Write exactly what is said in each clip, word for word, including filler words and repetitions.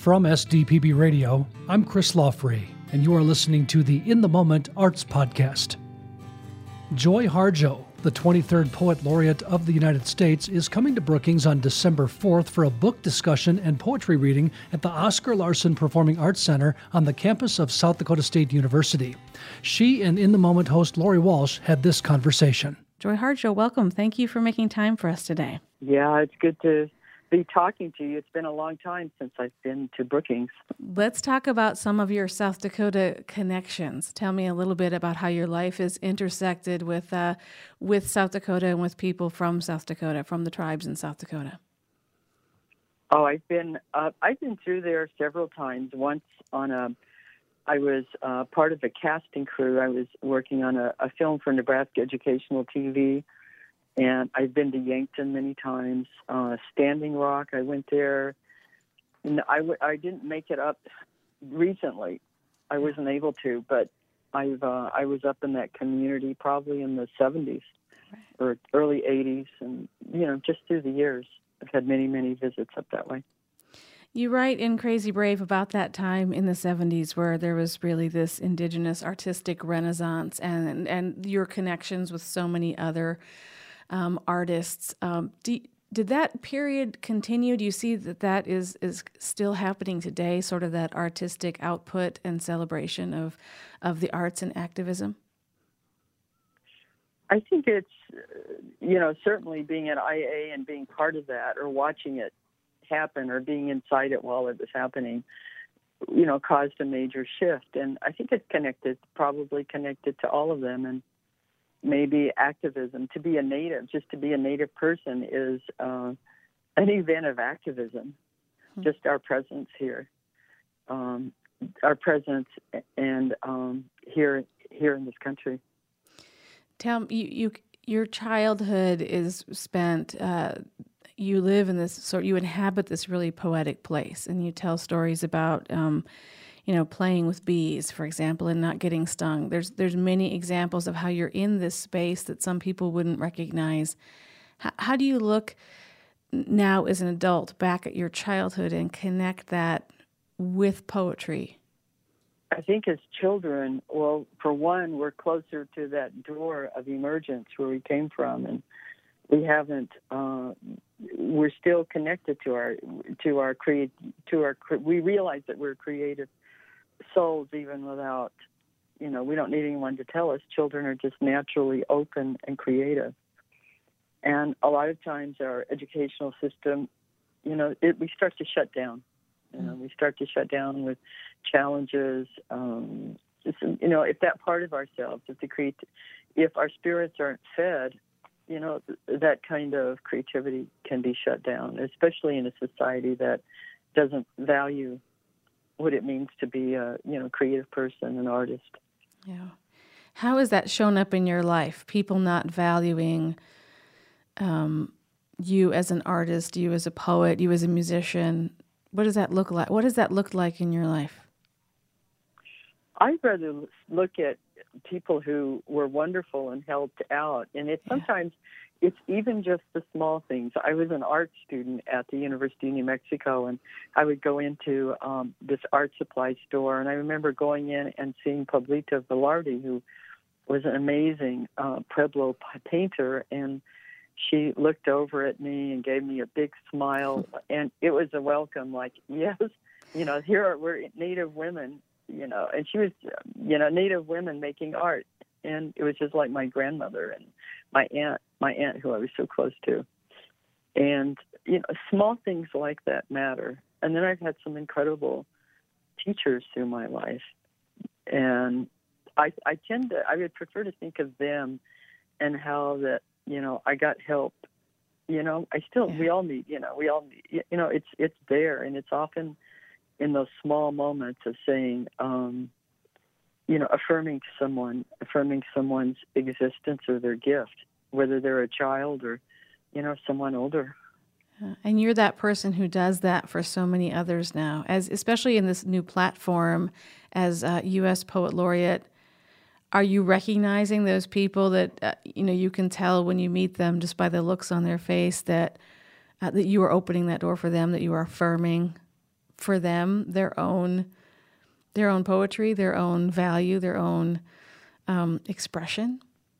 From S D P B Radio, I'm Chris Lawfrey, and you are listening to the In the Moment Arts Podcast. Joy Harjo, the twenty-third Poet Laureate of the United States, is coming to Brookings on December fourth for a book discussion and poetry reading at the Oscar Larson Performing Arts Center on the campus of South Dakota State University. She and In the Moment host Lori Walsh had this conversation. Joy Harjo, welcome. Thank you for making time for us today. Yeah, it's good to be talking to you. It's been a long time since I've been to Brookings. Let's talk about some of your South Dakota connections. Tell me a little bit about how your life is intersected with uh, with South Dakota and with people from South Dakota, from the tribes in South Dakota. Oh, I've been uh, I've been through there several times. Once on a, I was uh, part of a casting crew. I was working on a, a film for Nebraska Educational T V. And I've been to Yankton many times. Uh, Standing Rock, I went there. And I, w- I didn't make it up recently. I wasn't able to, but I've uh, I was up in that community probably in the seventies or early eighties, and you know, just through the years, I've had many, many visits up that way. You write in Crazy Brave about that time in the seventies where there was really this indigenous artistic renaissance and and your connections with so many other Um, artists. Um, do, did that period continue? Do you see that that is, is still happening today, sort of that artistic output and celebration of, of the arts and activism? I think it's, you know, certainly being at I A and being part of that or watching it happen or being inside it while it was happening, you know, caused a major shift. And I think it's connected, probably connected to all of them. And maybe activism, to be a native, just to be a native person is uh, an event of activism, hmm. just our presence here, um, our presence and um, here here in this country. Tell me, you, you, your childhood is spent, uh, you live in this, sort, you inhabit this really poetic place, and you tell stories about um, you know, playing with bees, for example, and not getting stung. There's there's many examples of how you're in this space that some people wouldn't recognize. How, how do you look now as an adult back at your childhood and connect that with poetry? I think as children, well, for one, we're closer to that door of emergence where we came from, and we haven't. Uh, we're still connected to our to our create to our. We realize that we're creative souls even without, you know, we don't need anyone to tell us. Children are just naturally open and creative. And a lot of times our educational system, you know, it, we start to shut down. You know, we start to shut down with challenges. Um, just, you know, if that part of ourselves, if the create, if our spirits aren't fed, you know, th- that kind of creativity can be shut down, especially in a society that doesn't value what it means to be a, you know, creative person, an artist. Yeah. How has that shown up in your life? People not valuing um, you as an artist, you as a poet, you as a musician. What does that look like? What does that look like in your life? I'd rather look at people who were wonderful and helped out. And it's Yeah. sometimes it's even just the small things. I was an art student at the University of New Mexico, and I would go into um, this art supply store, and I remember going in and seeing Pablito Velarde, who was an amazing uh, Pueblo painter, and she looked over at me and gave me a big smile, and it was a welcome, like, yes, you know, here are, we're Native women, you know, and she was, you know, Native women making art. And it was just like my grandmother and my aunt, my aunt who I was so close to. And, you know, small things like that matter. And then I've had some incredible teachers through my life. And I, I tend to, I would prefer to think of them and how that, you know, I got help. You know, I still, yeah. we all need, you know, we all need, you know, it's, it's there. And it's often in those small moments of saying, um, you know, affirming someone, affirming someone's existence or their gift, whether they're a child or, you know, someone older. And you're that person who does that for so many others now, as especially in this new platform as uh, U S Poet Laureate. Are you recognizing those people that, uh, you know, you can tell when you meet them just by the looks on their face that uh, that you are opening that door for them, that you are affirming for them their own their own poetry, their own value, their own um, expression?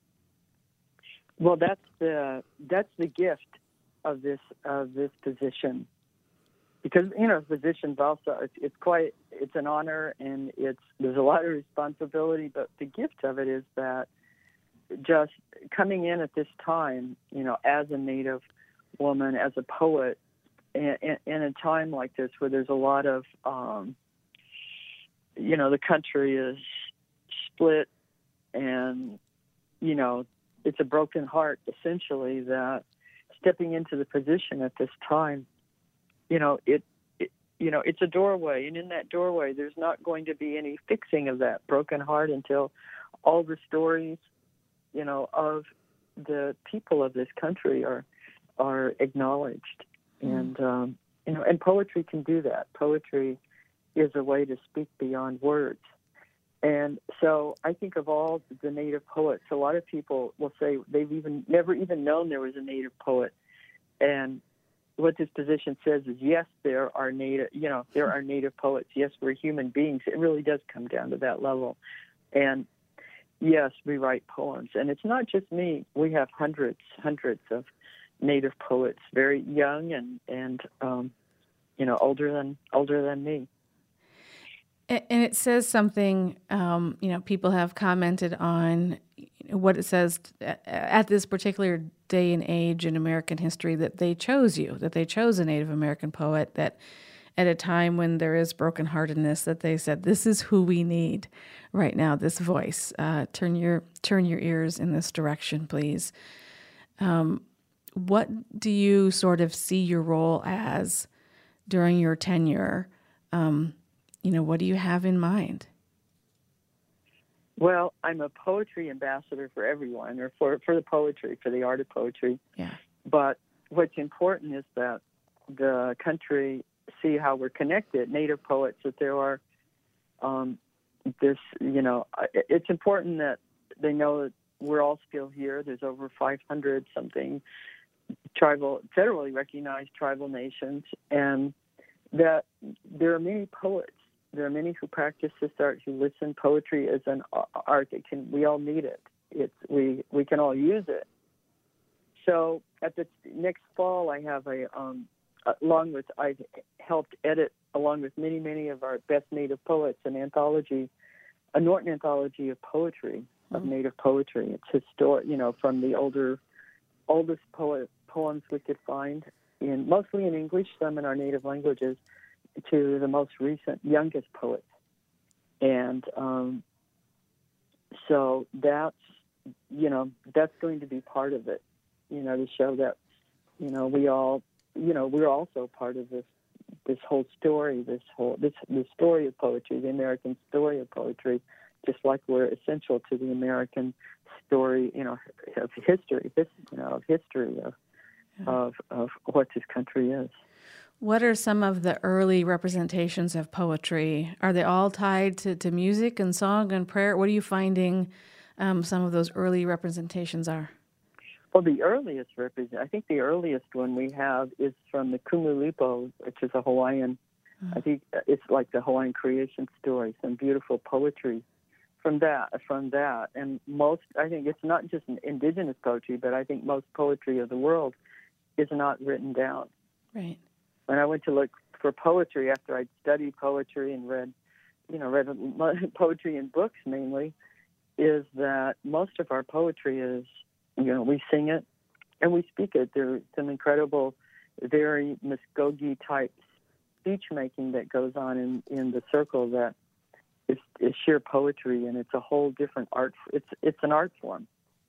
Well, that's the that's the gift of this of this position, because you know positions also it's, it's quite it's an honor and it's there's a lot of responsibility, but the gift of it is that just coming in at this time, you know, as a Native woman, as a poet, in, in, in a time like this where there's a lot of um, you know the country is split and you know. It's a broken heart, essentially, that stepping into the position at this time, you know, it, it, you know, it's a doorway, and in that doorway, there's not going to be any fixing of that broken heart until all the stories, you know, of the people of this country are are acknowledged, mm. and um, you know, and poetry can do that. Poetry is a way to speak beyond words. And so I think of all the Native poets, a lot of people will say they've even never even known there was a Native poet. And what this position says is, yes, there are Native, you know, there are Native poets. Yes, we're human beings. It really does come down to that level. And yes, we write poems. And it's not just me. We have hundreds, hundreds of Native poets, very young and, and um, you know, older than older than me. And it says something, um, you know, people have commented on what it says at this particular day and age in American history, that they chose you, that they chose a Native American poet, that at a time when there is brokenheartedness, that they said, this is who we need right now, this voice. Uh, turn your turn your ears in this direction, please. Um, what do you sort of see your role as during your tenure? Um You know, what do you have in mind? Well, I'm a poetry ambassador for everyone, or for, for the poetry, for the art of poetry. Yeah. But what's important is that the country see how we're connected, Native poets, that there are um, this, you know, it's important that they know that we're all still here. There's over five hundred something tribal, federally recognized tribal nations, and that there are many poets. There are many who practice this art, who listen. Poetry is an art that can, we all need it. It's, we, we can all use it. So at the next fall, I have a, um, along with, I've helped edit, along with many, many of our best Native poets, an anthology, a Norton anthology of poetry, of mm-hmm. Native poetry. It's historic, you know, from the older, oldest poet, poems we could find, in mostly in English, some in our native languages, to the most recent, youngest poets. And um, so that's, you know, that's going to be part of it, you know, to show that, you know, we all, you know, we're also part of this, this whole story, this whole, this, the story of poetry, the American story of poetry, just like we're essential to the American story, you know, of history, this, you know, of history of, yeah. of, of what this country is. What are some of the early representations of poetry? Are they all tied to, to music and song and prayer? What are you finding um, some of those early representations are? Well, the earliest represent, I think the earliest one we have is from the Kumulipo, which is a Hawaiian, mm-hmm. I think it's like the Hawaiian creation story, some beautiful poetry from that, from that. And most, I think it's not just an indigenous poetry, but I think most poetry of the world is not written down. Right. When I went to look for poetry after I'd studied poetry and read, you know, read poetry in books mainly, is that most of our poetry is, you know, we sing it and we speak it. There's some incredible, very Muskogee type speech making that goes on in, in the circle that is, is sheer poetry, and it's a whole different art. It's it's an art form,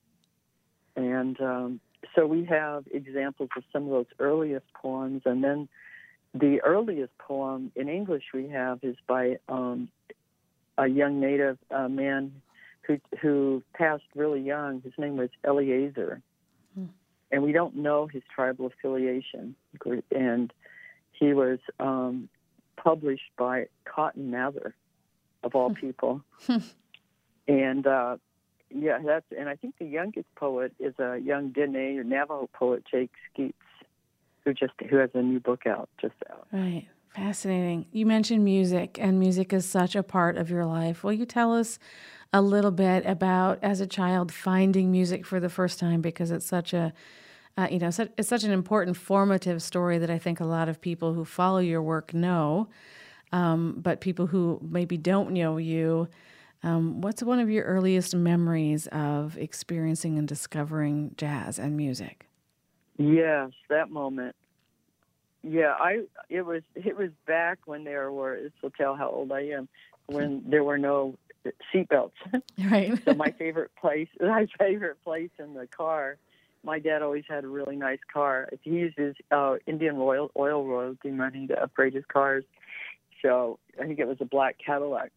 and um, so we have examples of some of those earliest poems, and then the earliest poem in English we have is by um, a young Native uh, man who who passed really young. His name was Eliezer, hmm. and we don't know his tribal affiliation. And he was um, published by Cotton Mather, of all people. and uh, yeah, that's and I think the youngest poet is a young Dene or Navajo poet, Jake Skeets, who just who has a new book out, just out. Right, Fascinating. You mentioned music, and music is such a part of your life. Will you tell us a little bit about, as a child, finding music for the first time? Because it's such a, uh, you know, such, it's such an important formative story that I think a lot of people who follow your work know, um, but people who maybe don't know you, um, what's one of your earliest memories of experiencing and discovering jazz and music? Yes, that moment. Yeah, I it was it was back when there were. This will tell how old I am. When there were no seatbelts. Right. So my favorite place, my favorite place in the car. My dad always had a really nice car. He used his uh, Indian Royal oil royalty money to upgrade his cars. So I think it was a black Cadillac.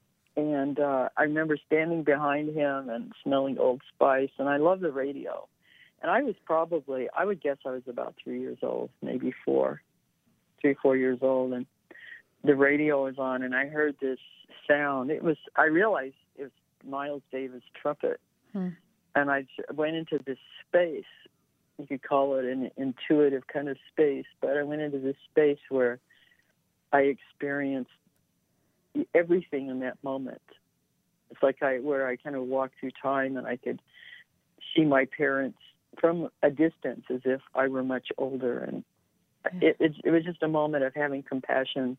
And uh, I remember standing behind him and smelling Old Spice. And I love the radio. And I was probably, I would guess I was about three years old, maybe four, three, four years old. And the radio was on, and I heard this sound. It was, I realized it was Miles Davis' trumpet. Hmm. And I went into this space. You could call it an intuitive kind of space, but I went into this space where I experienced everything in that moment. It's like I, where I kind of walked through time, and I could see my parents from a distance as if I were much older. And it, it, it was just a moment of having compassion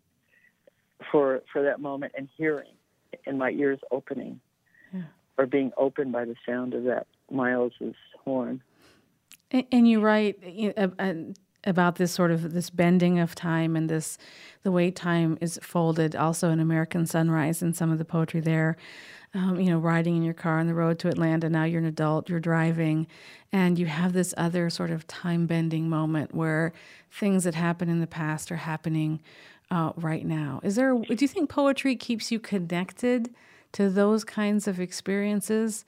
for for that moment and hearing, and my ears opening, yeah. or being opened by the sound of that Miles's horn. And, and you write you know, uh, about this sort of this bending of time and this the way time is folded. Also in American Sunrise and some of the poetry there. Um, you know, riding in your car on the road to Atlanta. Now you're an adult, you're driving, and you have this other sort of time-bending moment where things that happened in the past are happening uh, right now. Is there? Do you think poetry keeps you connected to those kinds of experiences?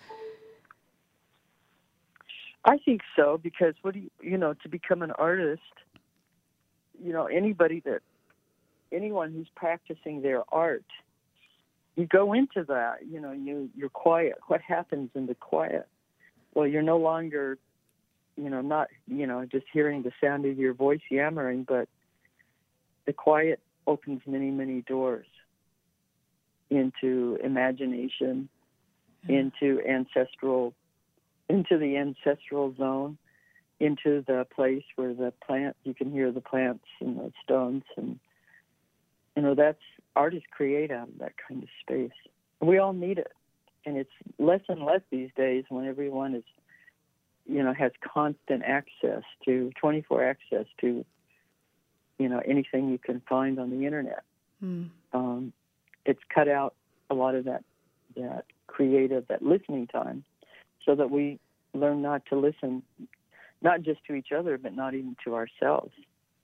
I think so, because what do you, you know, to become an artist, you know, anybody that, anyone who's practicing their art, you go into that, you know, you, you're quiet. What happens in the quiet? Well, you're no longer, you know, not, you know, just hearing the sound of your voice yammering, but the quiet opens many, many doors into imagination, yeah. into ancestral, into the ancestral zone, into the place where the plant, you can hear the plants and the stones, and, you know, that's, artists create out of that kind of space. We all need it. And it's less and less these days when everyone is, you know, has constant access to, twenty-four access to, you know, anything you can find on the internet. Mm. Um, it's cut out a lot of that, that creative, that listening time, so that we learn not to listen, not just to each other, but not even to ourselves.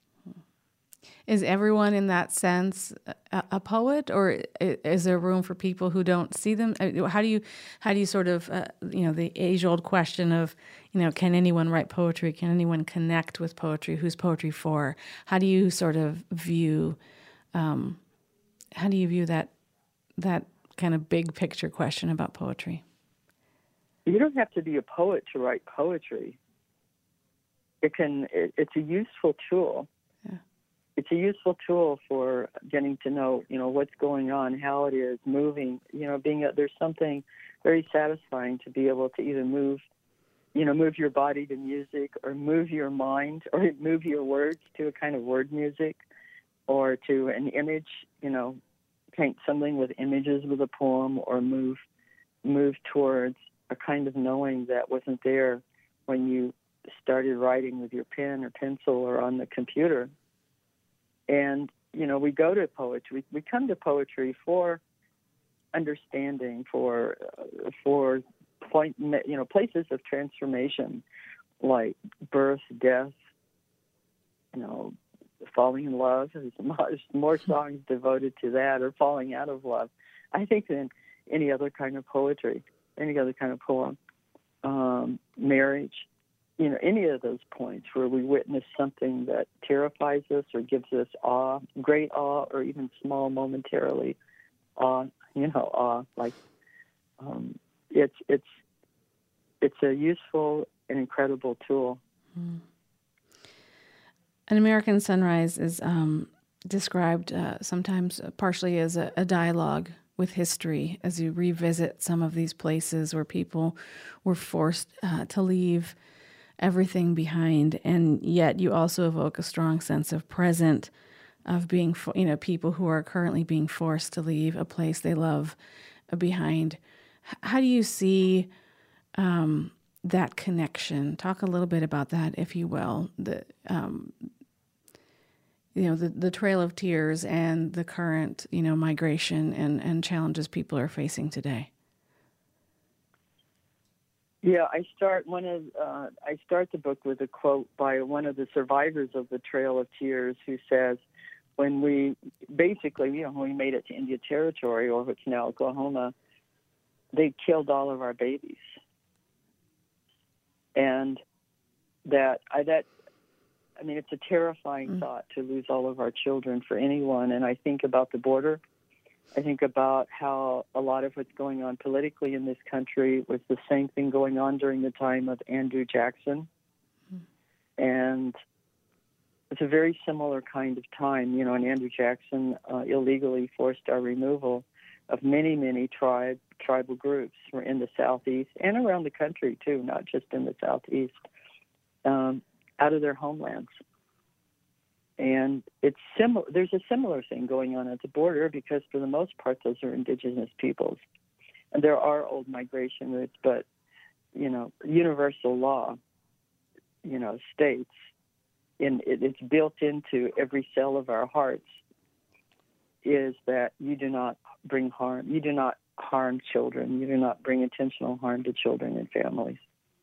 Is everyone in that sense a, a poet, or is there room for people who don't see them? How do you, how do you sort of, uh, you know, the age-old question of, you know, can anyone write poetry? Can anyone connect with poetry? Who's poetry for? How do you sort of view, um, how do you view that, that kind of big picture question about poetry? You don't have to be a poet to write poetry. It can, it, it's a useful tool. Yeah. It's a useful tool for getting to know, you know, what's going on, how it is moving, you know, being a, there's something very satisfying to be able to either move, you know, move your body to music, or move your mind, or move your words to a kind of word music, or to an image, you know, paint something with images with a poem, or move, move towards a kind of knowing that wasn't there when you started writing with your pen or pencil or on the computer. And, you know, we go to poetry, we come to poetry for understanding, for, uh, for point, you know, places of transformation, like birth, death, you know, falling in love. There's more songs devoted to that, or falling out of love, I think, than any other kind of poetry, any other kind of poem. Um, marriage. You know, any of those points where we witness something that terrifies us or gives us awe, great awe, or even small momentarily awe, you know, awe, like um, it's it's it's a useful and incredible tool. Mm. An American Sunrise is um, described uh, sometimes partially as a, a dialogue with history as you revisit some of these places where people were forced uh, to leave everything behind, and yet you also evoke a strong sense of present, of being, you know, people who are currently being forced to leave a place they love behind. How do you see um, that connection? Talk a little bit about that, if you will. The um, you know, the, the Trail of Tears and the current, you know, migration and, and challenges people are facing today. Yeah, I start one of uh, I start the book with a quote by one of the survivors of the Trail of Tears, who says, "When we basically, you know, when we made it to India Territory, or what's now Oklahoma, they killed all of our babies." And that I that I mean, it's a terrifying mm. thought to lose all of our children for anyone. And I think about the border. I think about how a lot of what's going on politically in this country was the same thing going on during the time of Andrew Jackson. Mm. And it's a very similar kind of time, you know, and Andrew Jackson uh, illegally forced our removal of many, many tribe, tribal groups were in the Southeast and around the country, too, not just in the Southeast, um, out of their homelands. And it's similar. There's a similar thing going on at the border because, for the most part, those are indigenous peoples. And there are old migration routes, but, you know, universal law, you know, states, in, it, it's built into every cell of our hearts, is that you do not bring harm. You do not harm children. You do not bring intentional harm to children and families.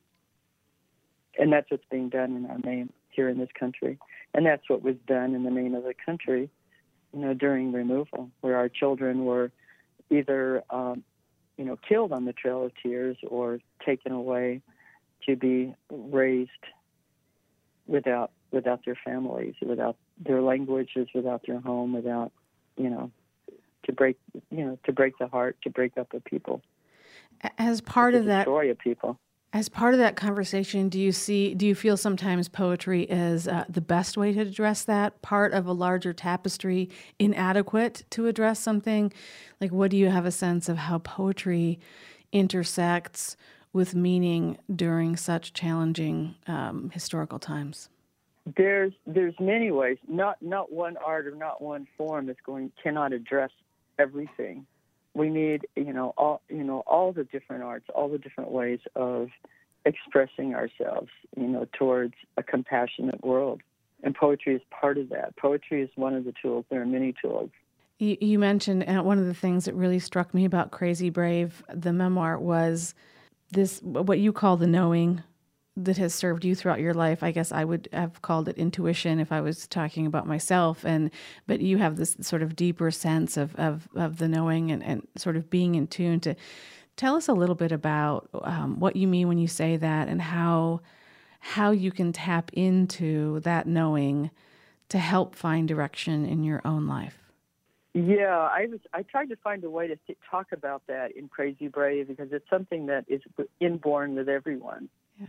And that's what's being done in our name here in this country. And that's what was done in the name of the country, you know, during removal, where our children were either, um, you know, killed on the Trail of Tears or taken away to be raised without without their families, without their languages, without their home, without, you know, to break, you know, to break the heart, to break up a people. As part of that, destroy a people. As part of that conversation, do you see, do you feel sometimes poetry is uh, the best way to address that, part of a larger tapestry, inadequate to address something? Like, what do you have a sense of how poetry intersects with meaning during such challenging um, historical times? There's there's many ways. Not not one art or not one form is going cannot address everything. We need, you know, all you know, all the different arts, all the different ways of expressing ourselves, you know, towards a compassionate world. And poetry is part of that. Poetry is one of the tools. There are many tools. You, you mentioned uh, one of the things that really struck me about Crazy Brave, the memoir, was this, what you call the knowing that has served you throughout your life. I guess I would have called it intuition if I was talking about myself. And but you have this sort of deeper sense of of, of the knowing and, and sort of being in tune. To tell us a little bit about um, what you mean when you say that, and how how you can tap into that knowing to help find direction in your own life. Yeah, I was. I tried to find a way to th- talk about that in Crazy Brave, because it's something that is inborn with everyone. Yeah.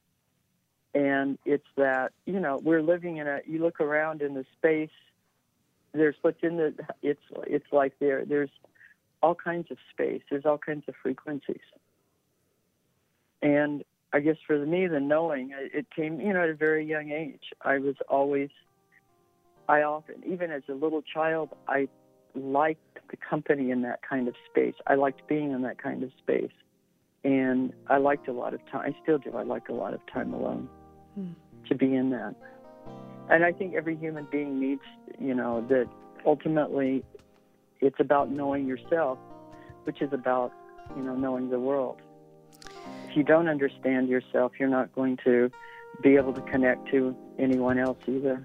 And it's that, you know, we're living in a, you look around in the space, there's what's in the, it's it's like there, there's all kinds of space, there's all kinds of frequencies. And I guess for me, the knowing, it came, you know, at a very young age. I was always, I often, even as a little child, I liked the company in that kind of space. I liked being in that kind of space. And I liked a lot of time, I still do, I like a lot of time alone. To be in that. And I think every human being needs, you know, that ultimately it's about knowing yourself, which is about, you know, knowing the world. If you don't understand yourself, you're not going to be able to connect to anyone else either.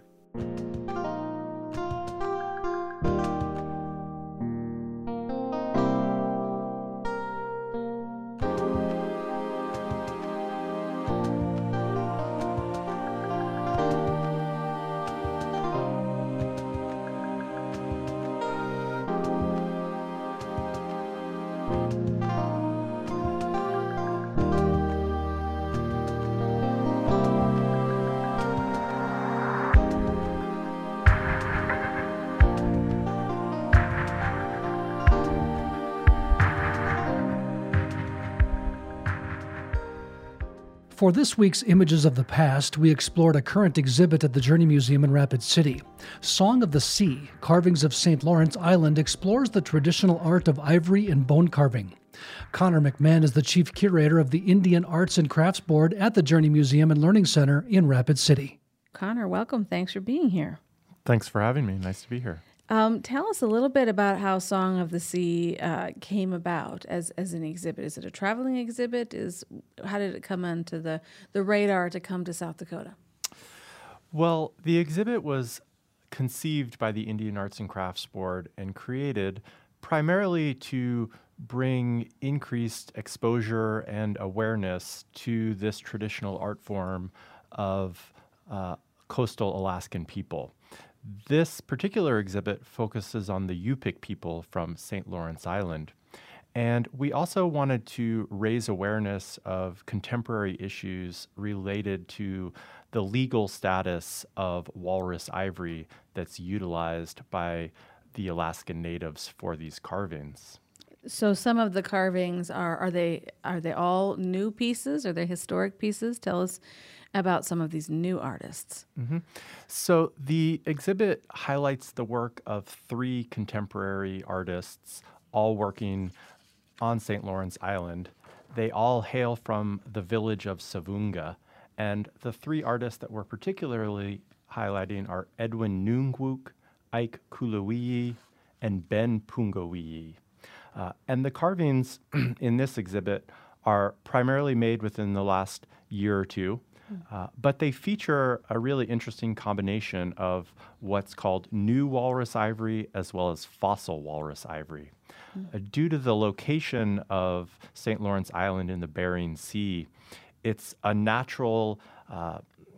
For this week's Images of the Past, we explored a current exhibit at the Journey Museum in Rapid City. Song of the Sea, Carvings of Saint Lawrence Island, explores the traditional art of ivory and bone carving. Connor McMahon is the chief curator of the Indian Arts and Crafts Board at the Journey Museum and Learning Center in Rapid City. Connor, welcome. Thanks for being here. Thanks for having me. Nice to be here. Um, tell us a little bit about how Song of the Sea uh, came about as as an exhibit. Is it a traveling exhibit? Is how did it come onto the, the radar to come to South Dakota? Well, the exhibit was conceived by the Indian Arts and Crafts Board and created primarily to bring increased exposure and awareness to this traditional art form of uh, coastal Alaskan people. This particular exhibit focuses on the Yupik people from Saint Lawrence Island. And we also wanted to raise awareness of contemporary issues related to the legal status of walrus ivory that's utilized by the Alaskan natives for these carvings. So some of the carvings are are they are they all new pieces? Are they historic pieces? Tell us about some of these new artists. Mm-hmm. So the exhibit highlights the work of three contemporary artists, all working on Saint Lawrence Island. They all hail from the village of Savunga, and the three artists that we're particularly highlighting are Edwin Nungwuk, Ike Kuluwiyi, and Ben Pungowiyi. Uh, and the carvings in this exhibit are primarily made within the last year or two. Uh, but they feature a really interesting combination of what's called new walrus ivory as well as fossil walrus ivory. Mm. Uh, due to the location of Saint Lawrence Island in the Bering Sea, it's a natural uh,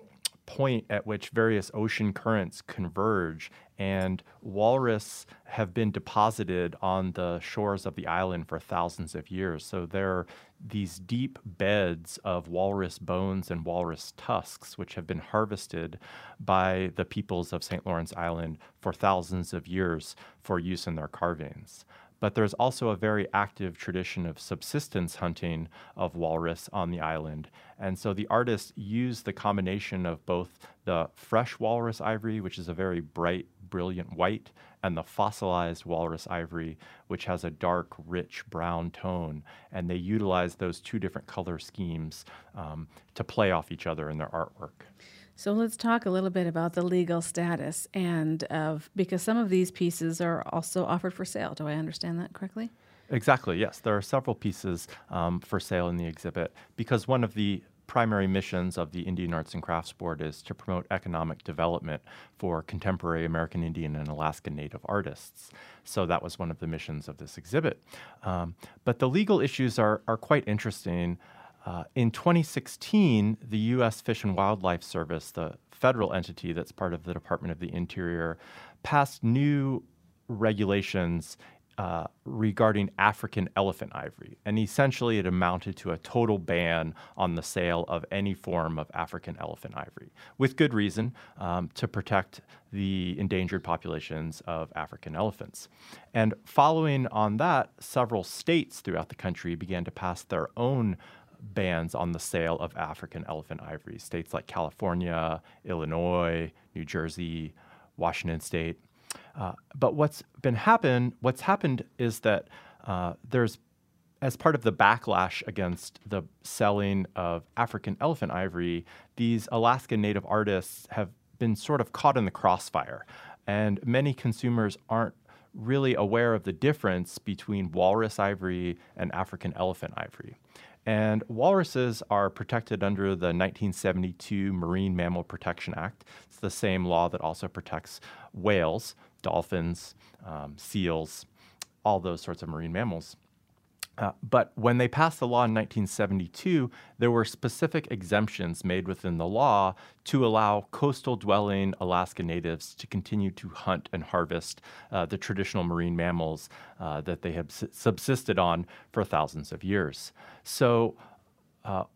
point at which various ocean currents converge, and walrus have been deposited on the shores of the island for thousands of years. So there are these deep beds of walrus bones and walrus tusks, which have been harvested by the peoples of Saint Lawrence Island for thousands of years for use in their carvings. But there's also a very active tradition of subsistence hunting of walrus on the island. And so the artists use the combination of both the fresh walrus ivory, which is a very bright, brilliant white, and the fossilized walrus ivory, which has a dark, rich brown tone. And they utilize those two different color schemes um, to play off each other in their artwork. So let's talk a little bit about the legal status and of because some of these pieces are also offered for sale. Do I understand that correctly? Exactly, yes. There are several pieces um, for sale in the exhibit because one of the primary missions of the Indian Arts and Crafts Board is to promote economic development for contemporary American Indian and Alaska Native artists. So that was one of the missions of this exhibit. Um, but the legal issues are, are quite interesting. Uh, in twenty sixteen, the U S Fish and Wildlife Service, the federal entity that's part of the Department of the Interior, passed new regulations uh, regarding African elephant ivory. And essentially, it amounted to a total ban on the sale of any form of African elephant ivory, with good reason, um, to protect the endangered populations of African elephants. And following on that, several states throughout the country began to pass their own bans on the sale of African elephant ivory. States like California, Illinois, New Jersey, Washington State. Uh, but what's been happen, what's happened is that uh, there's, as part of the backlash against the selling of African elephant ivory, these Alaskan Native artists have been sort of caught in the crossfire. And many consumers aren't really aware of the difference between walrus ivory and African elephant ivory. And walruses are protected under the nineteen seventy-two Marine Mammal Protection Act. It's the same law that also protects whales, dolphins, um, seals, all those sorts of marine mammals. Uh, but when they passed the law in nineteen seventy-two, there were specific exemptions made within the law to allow coastal dwelling Alaska Natives to continue to hunt and harvest uh, the traditional marine mammals uh, that they have s- subsisted on for thousands of years. So uh,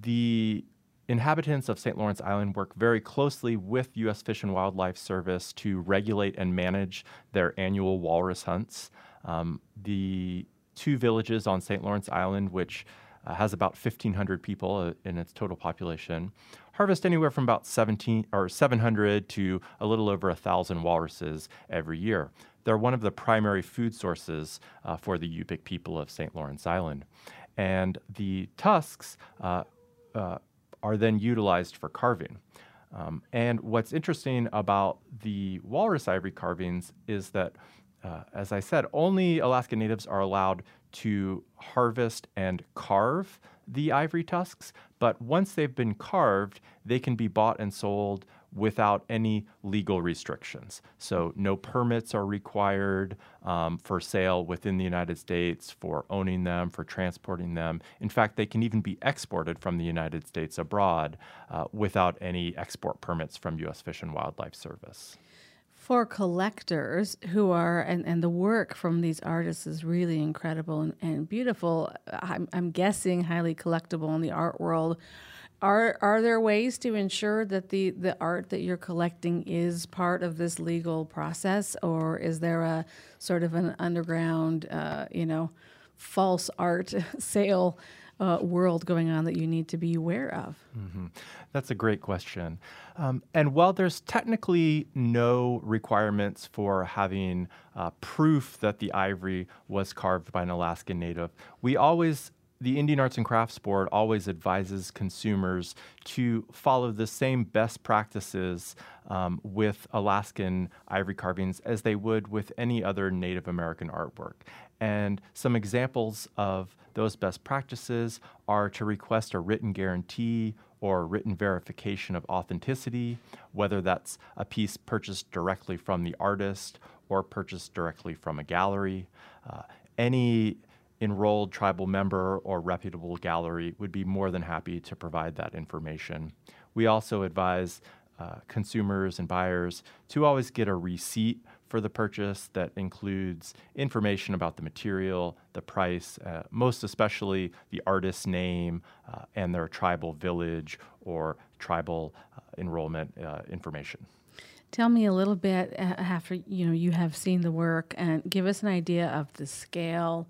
the inhabitants of Saint Lawrence Island work very closely with U S Fish and Wildlife Service to regulate and manage their annual walrus hunts. Um, the two villages on Saint Lawrence Island, which uh, has about fifteen hundred people uh, in its total population, harvest anywhere from about seventeen or seven hundred to a little over one thousand walruses every year. They're one of the primary food sources uh, for the Yupik people of Saint Lawrence Island. And the tusks uh, uh, are then utilized for carving. Um, and what's interesting about the walrus ivory carvings is that, uh, as I said, only Alaska Natives are allowed to harvest and carve the ivory tusks, but once they've been carved, they can be bought and sold without any legal restrictions. So no permits are required um, for sale within the United States, for owning them, for transporting them. In fact, they can even be exported from the United States abroad uh, without any export permits from U S Fish and Wildlife Service. For collectors who are, and, and the work from these artists is really incredible and, and beautiful, I'm, I'm guessing highly collectible in the art world. Are are there ways to ensure that the, the art that you're collecting is part of this legal process, or is there a sort of an underground, uh, you know, false art sale uh, world going on that you need to be aware of? Mm-hmm. That's a great question. Um, and while there's technically no requirements for having uh, proof that the ivory was carved by an Alaskan Native, we always The Indian Arts and Crafts Board always advises consumers to follow the same best practices um, with Alaskan ivory carvings as they would with any other Native American artwork. And some examples of those best practices are to request a written guarantee or written verification of authenticity, whether that's a piece purchased directly from the artist or purchased directly from a gallery. Uh, any enrolled tribal member or reputable gallery would be more than happy to provide that information. We also advise uh, consumers and buyers to always get a receipt for the purchase that includes information about the material, the price, uh, most especially the artist's name uh, and their tribal village or tribal uh, enrollment uh, information. Tell me a little bit uh, after you know you have seen the work, and give us an idea of the scale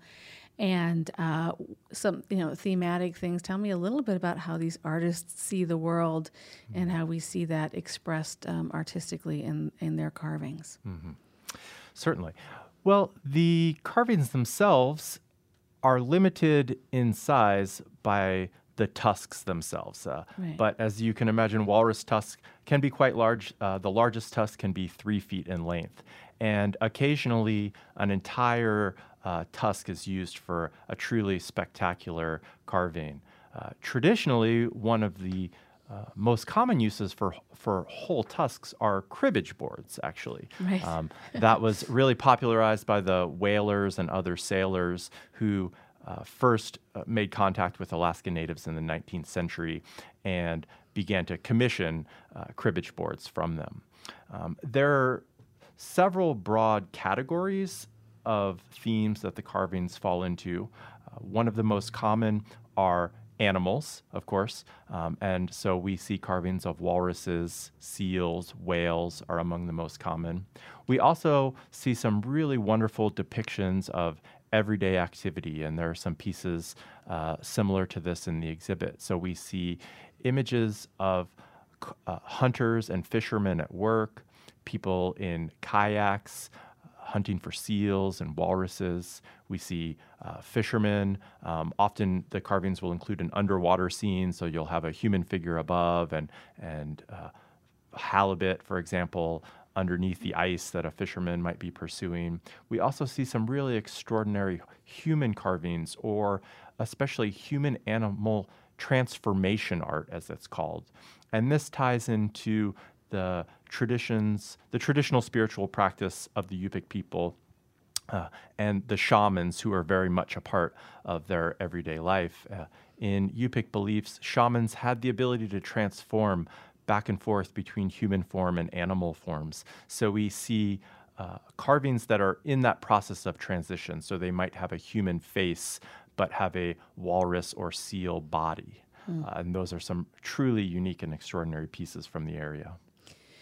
and uh, some you know thematic things. Tell me a little bit about how these artists see the world mm-hmm. and how we see that expressed um, artistically in, in their carvings. Mm-hmm. Certainly. Well, the carvings themselves are limited in size by the tusks themselves. Uh, right. But as you can imagine, walrus tusks can be quite large. Uh, the largest tusk can be three feet in length. And occasionally an entire uh, tusk is used for a truly spectacular carving. Uh, traditionally, one of the uh, most common uses for for whole tusks are cribbage boards, actually. Right. Um, that was really popularized by the whalers and other sailors who Uh, first uh, made contact with Alaska Natives in the nineteenth century and began to commission uh, cribbage boards from them. Um, there are several broad categories of themes that the carvings fall into. Uh, one of the most common are animals, of course, um, and so we see carvings of walruses, seals, whales are among the most common. We also see some really wonderful depictions of everyday activity, and there are some pieces uh, similar to this in the exhibit. So we see images of uh, hunters and fishermen at work, people in kayaks hunting for seals and walruses. We see uh, fishermen. Um, often the carvings will include an underwater scene, so you'll have a human figure above and, and uh, halibut, for example, underneath the ice that a fisherman might be pursuing. We also see some really extraordinary human carvings, or especially human-animal transformation art, as it's called. And this ties into the traditions, the traditional spiritual practice of the Yupik people uh, and the shamans who are very much a part of their everyday life. Uh, in Yupik beliefs, shamans had the ability to transform back and forth between human form and animal forms. So we see uh, carvings that are in that process of transition. So they might have a human face, but have a walrus or seal body. Mm. Uh, and those are some truly unique and extraordinary pieces from the area.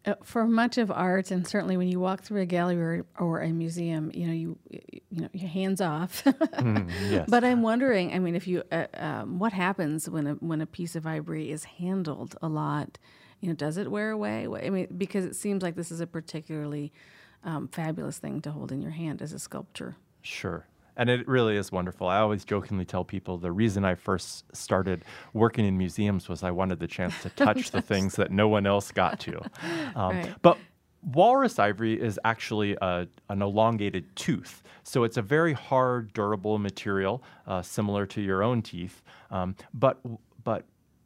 Uh, For much of art, and certainly when you walk through a gallery or, or a museum, you know, you you know, your hands off. Mm, yes. But I'm wondering, I mean, if you, uh, um, what happens when a when a piece of ivory is handled a lot? You know, does it wear away? Wh- I mean, because it seems like this is a particularly um, fabulous thing to hold in your hand as a sculpture. Sure. And it really is wonderful. I always jokingly tell people the reason I first started working in museums was I wanted the chance to touch the things that no one else got to. Um, Right. But walrus ivory is actually a, an elongated tooth. So it's a very hard, durable material, uh, similar to your own teeth, um, but but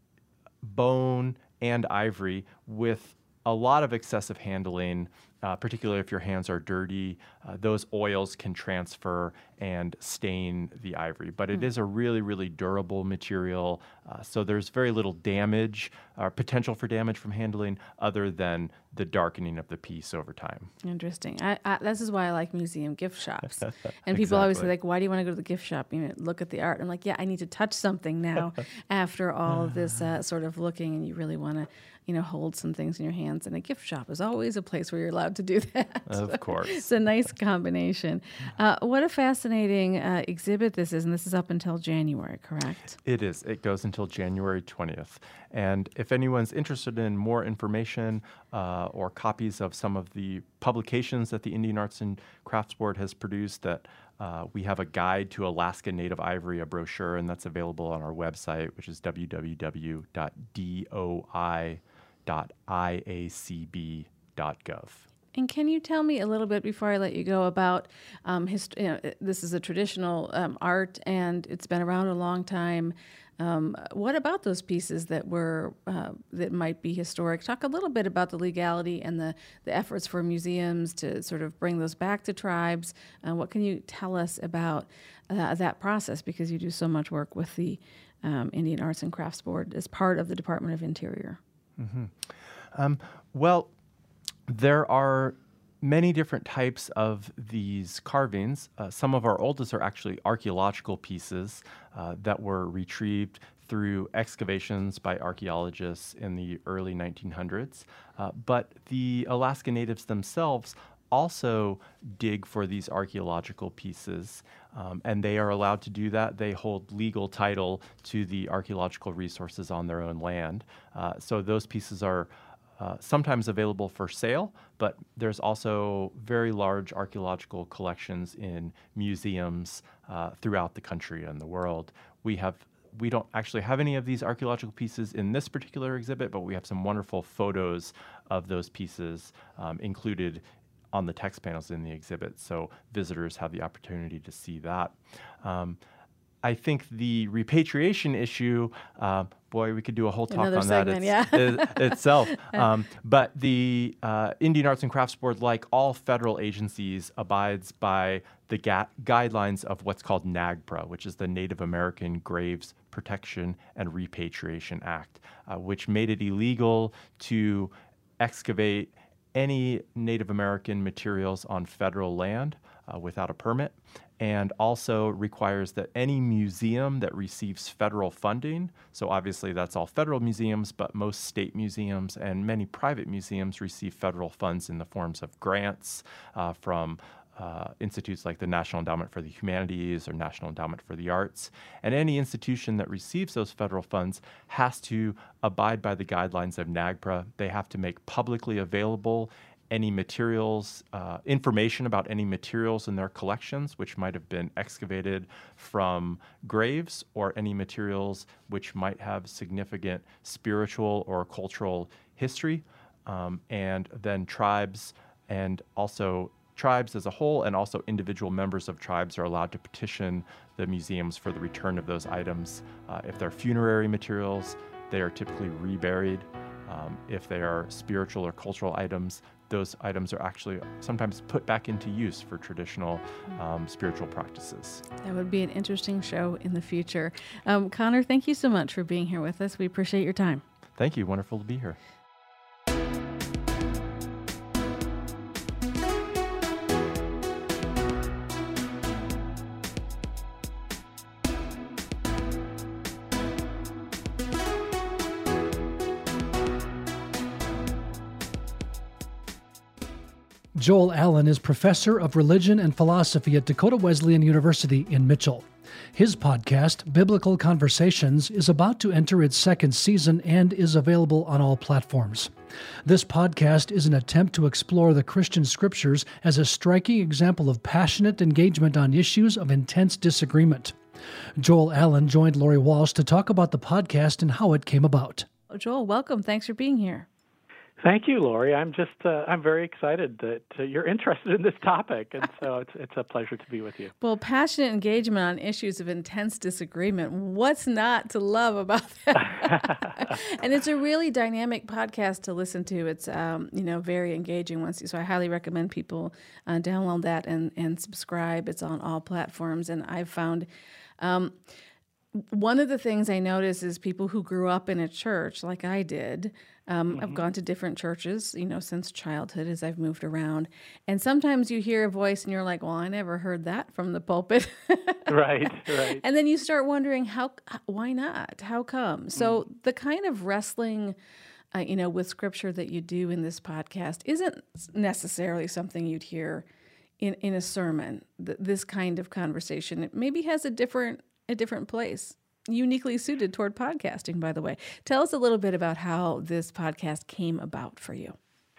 bone and ivory with a lot of excessive handling, uh, particularly if your hands are dirty. Uh, those oils can transfer and stain the ivory. But it is a really, really durable material. Uh, so there's very little damage or potential for damage from handling other than the darkening of the piece over time. Interesting. I, I, this is why I like museum gift shops. And people always say, Exactly. like, why do you want to go to the gift shop? You know, look at the art. I'm like, yeah, I need to touch something now after all of this uh, sort of looking, and you really want to, you know, hold some things in your hands. And a gift shop is always a place where you're allowed to do that. Of course. It's a nice combination. Uh, what a fascinating uh, exhibit this is, and this is up until January, correct? It is. It goes until January twentieth. And if anyone's interested in more information uh, or copies of some of the publications that the Indian Arts and Crafts Board has produced, that uh, we have a guide to Alaska Native Ivory, a brochure, and that's available on our website, which is w w w dot doi dot i a c b dot gov. And can you tell me a little bit before I let you go about um, hist- you know, this is a traditional um, art and it's been around a long time. Um, what about those pieces that were uh, that might be historic? Talk a little bit about the legality and the, the efforts for museums to sort of bring those back to tribes. Uh, what can you tell us about uh, that process? Because you do so much work with the um, Indian Arts and Crafts Board as part of the Department of Interior. Mm-hmm. Um, well, there are many different types of these carvings. Uh, some of our oldest are actually archaeological pieces uh, that were retrieved through excavations by archaeologists in the early nineteen hundreds. Uh, but the Alaska Natives themselves also dig for these archaeological pieces, um, and they are allowed to do that. They hold legal title to the archaeological resources on their own land. Uh, so those pieces are Uh, sometimes available for sale, but there's also very large archaeological collections in museums uh, throughout the country and the world. We have we don't actually have any of these archaeological pieces in this particular exhibit, but we have some wonderful photos of those pieces um, included on the text panels in the exhibit, so visitors have the opportunity to see that. Um, I think the repatriation issue, uh, boy, we could do a whole talk Another on segment, that yeah. it's, it, itself. Um, but the uh, Indian Arts and Crafts Board, like all federal agencies, abides by the ga- guidelines of what's called NAGPRA, which is the Native American Graves Protection and Repatriation Act, uh, which made it illegal to excavate any Native American materials on federal land uh, without a permit, and also requires that any museum that receives federal funding, so obviously that's all federal museums, but most state museums and many private museums receive federal funds in the forms of grants uh, from uh, institutes like the National Endowment for the Humanities or National Endowment for the Arts. And any institution that receives those federal funds has to abide by the guidelines of NAGPRA. They have to make publicly available any materials, uh, information about any materials in their collections which might have been excavated from graves, or any materials which might have significant spiritual or cultural history. Um, and then tribes and also tribes as a whole, and also individual members of tribes, are allowed to petition the museums for the return of those items. Uh, if they're funerary materials, they are typically reburied. Um, if they are spiritual or cultural items, those items are actually sometimes put back into use for traditional um, spiritual practices. That would be an interesting show in the future. Um, Connor, thank you so much for being here with us. We appreciate your time. Thank you. Wonderful to be here. Joel Allen is professor of religion and philosophy at Dakota Wesleyan University in Mitchell. His podcast, Biblical Conversations, is about to enter its second season and is available on all platforms. This podcast is an attempt to explore the Christian scriptures as a striking example of passionate engagement on issues of intense disagreement. Joel Allen joined Lori Walsh to talk about the podcast and how it came about. Joel, welcome. Thanks for being here. Thank you, Lori. I'm just, uh, I'm very excited that uh, you're interested in this topic, and so it's it's a pleasure to be with you. Well, passionate engagement on issues of intense disagreement. What's not to love about that? And it's a really dynamic podcast to listen to. It's, um, you know, very engaging. Once, so I highly recommend people uh, download that and and subscribe. It's on all platforms, and I've found. Um, One of the things I notice is people who grew up in a church like I did. Um, mm-hmm. I've gone to different churches, you know, since childhood as I've moved around. And sometimes you hear a voice and you're like, well, I never heard that from the pulpit. Right, right. And then you start wondering, how? why not? How come? So mm. the kind of wrestling, uh, you know, with Scripture that you do in this podcast isn't necessarily something you'd hear in, in a sermon. Th- this kind of conversation, it maybe has a different a different place, uniquely suited toward podcasting, by the way. Tell us a little bit about how this podcast came about for you.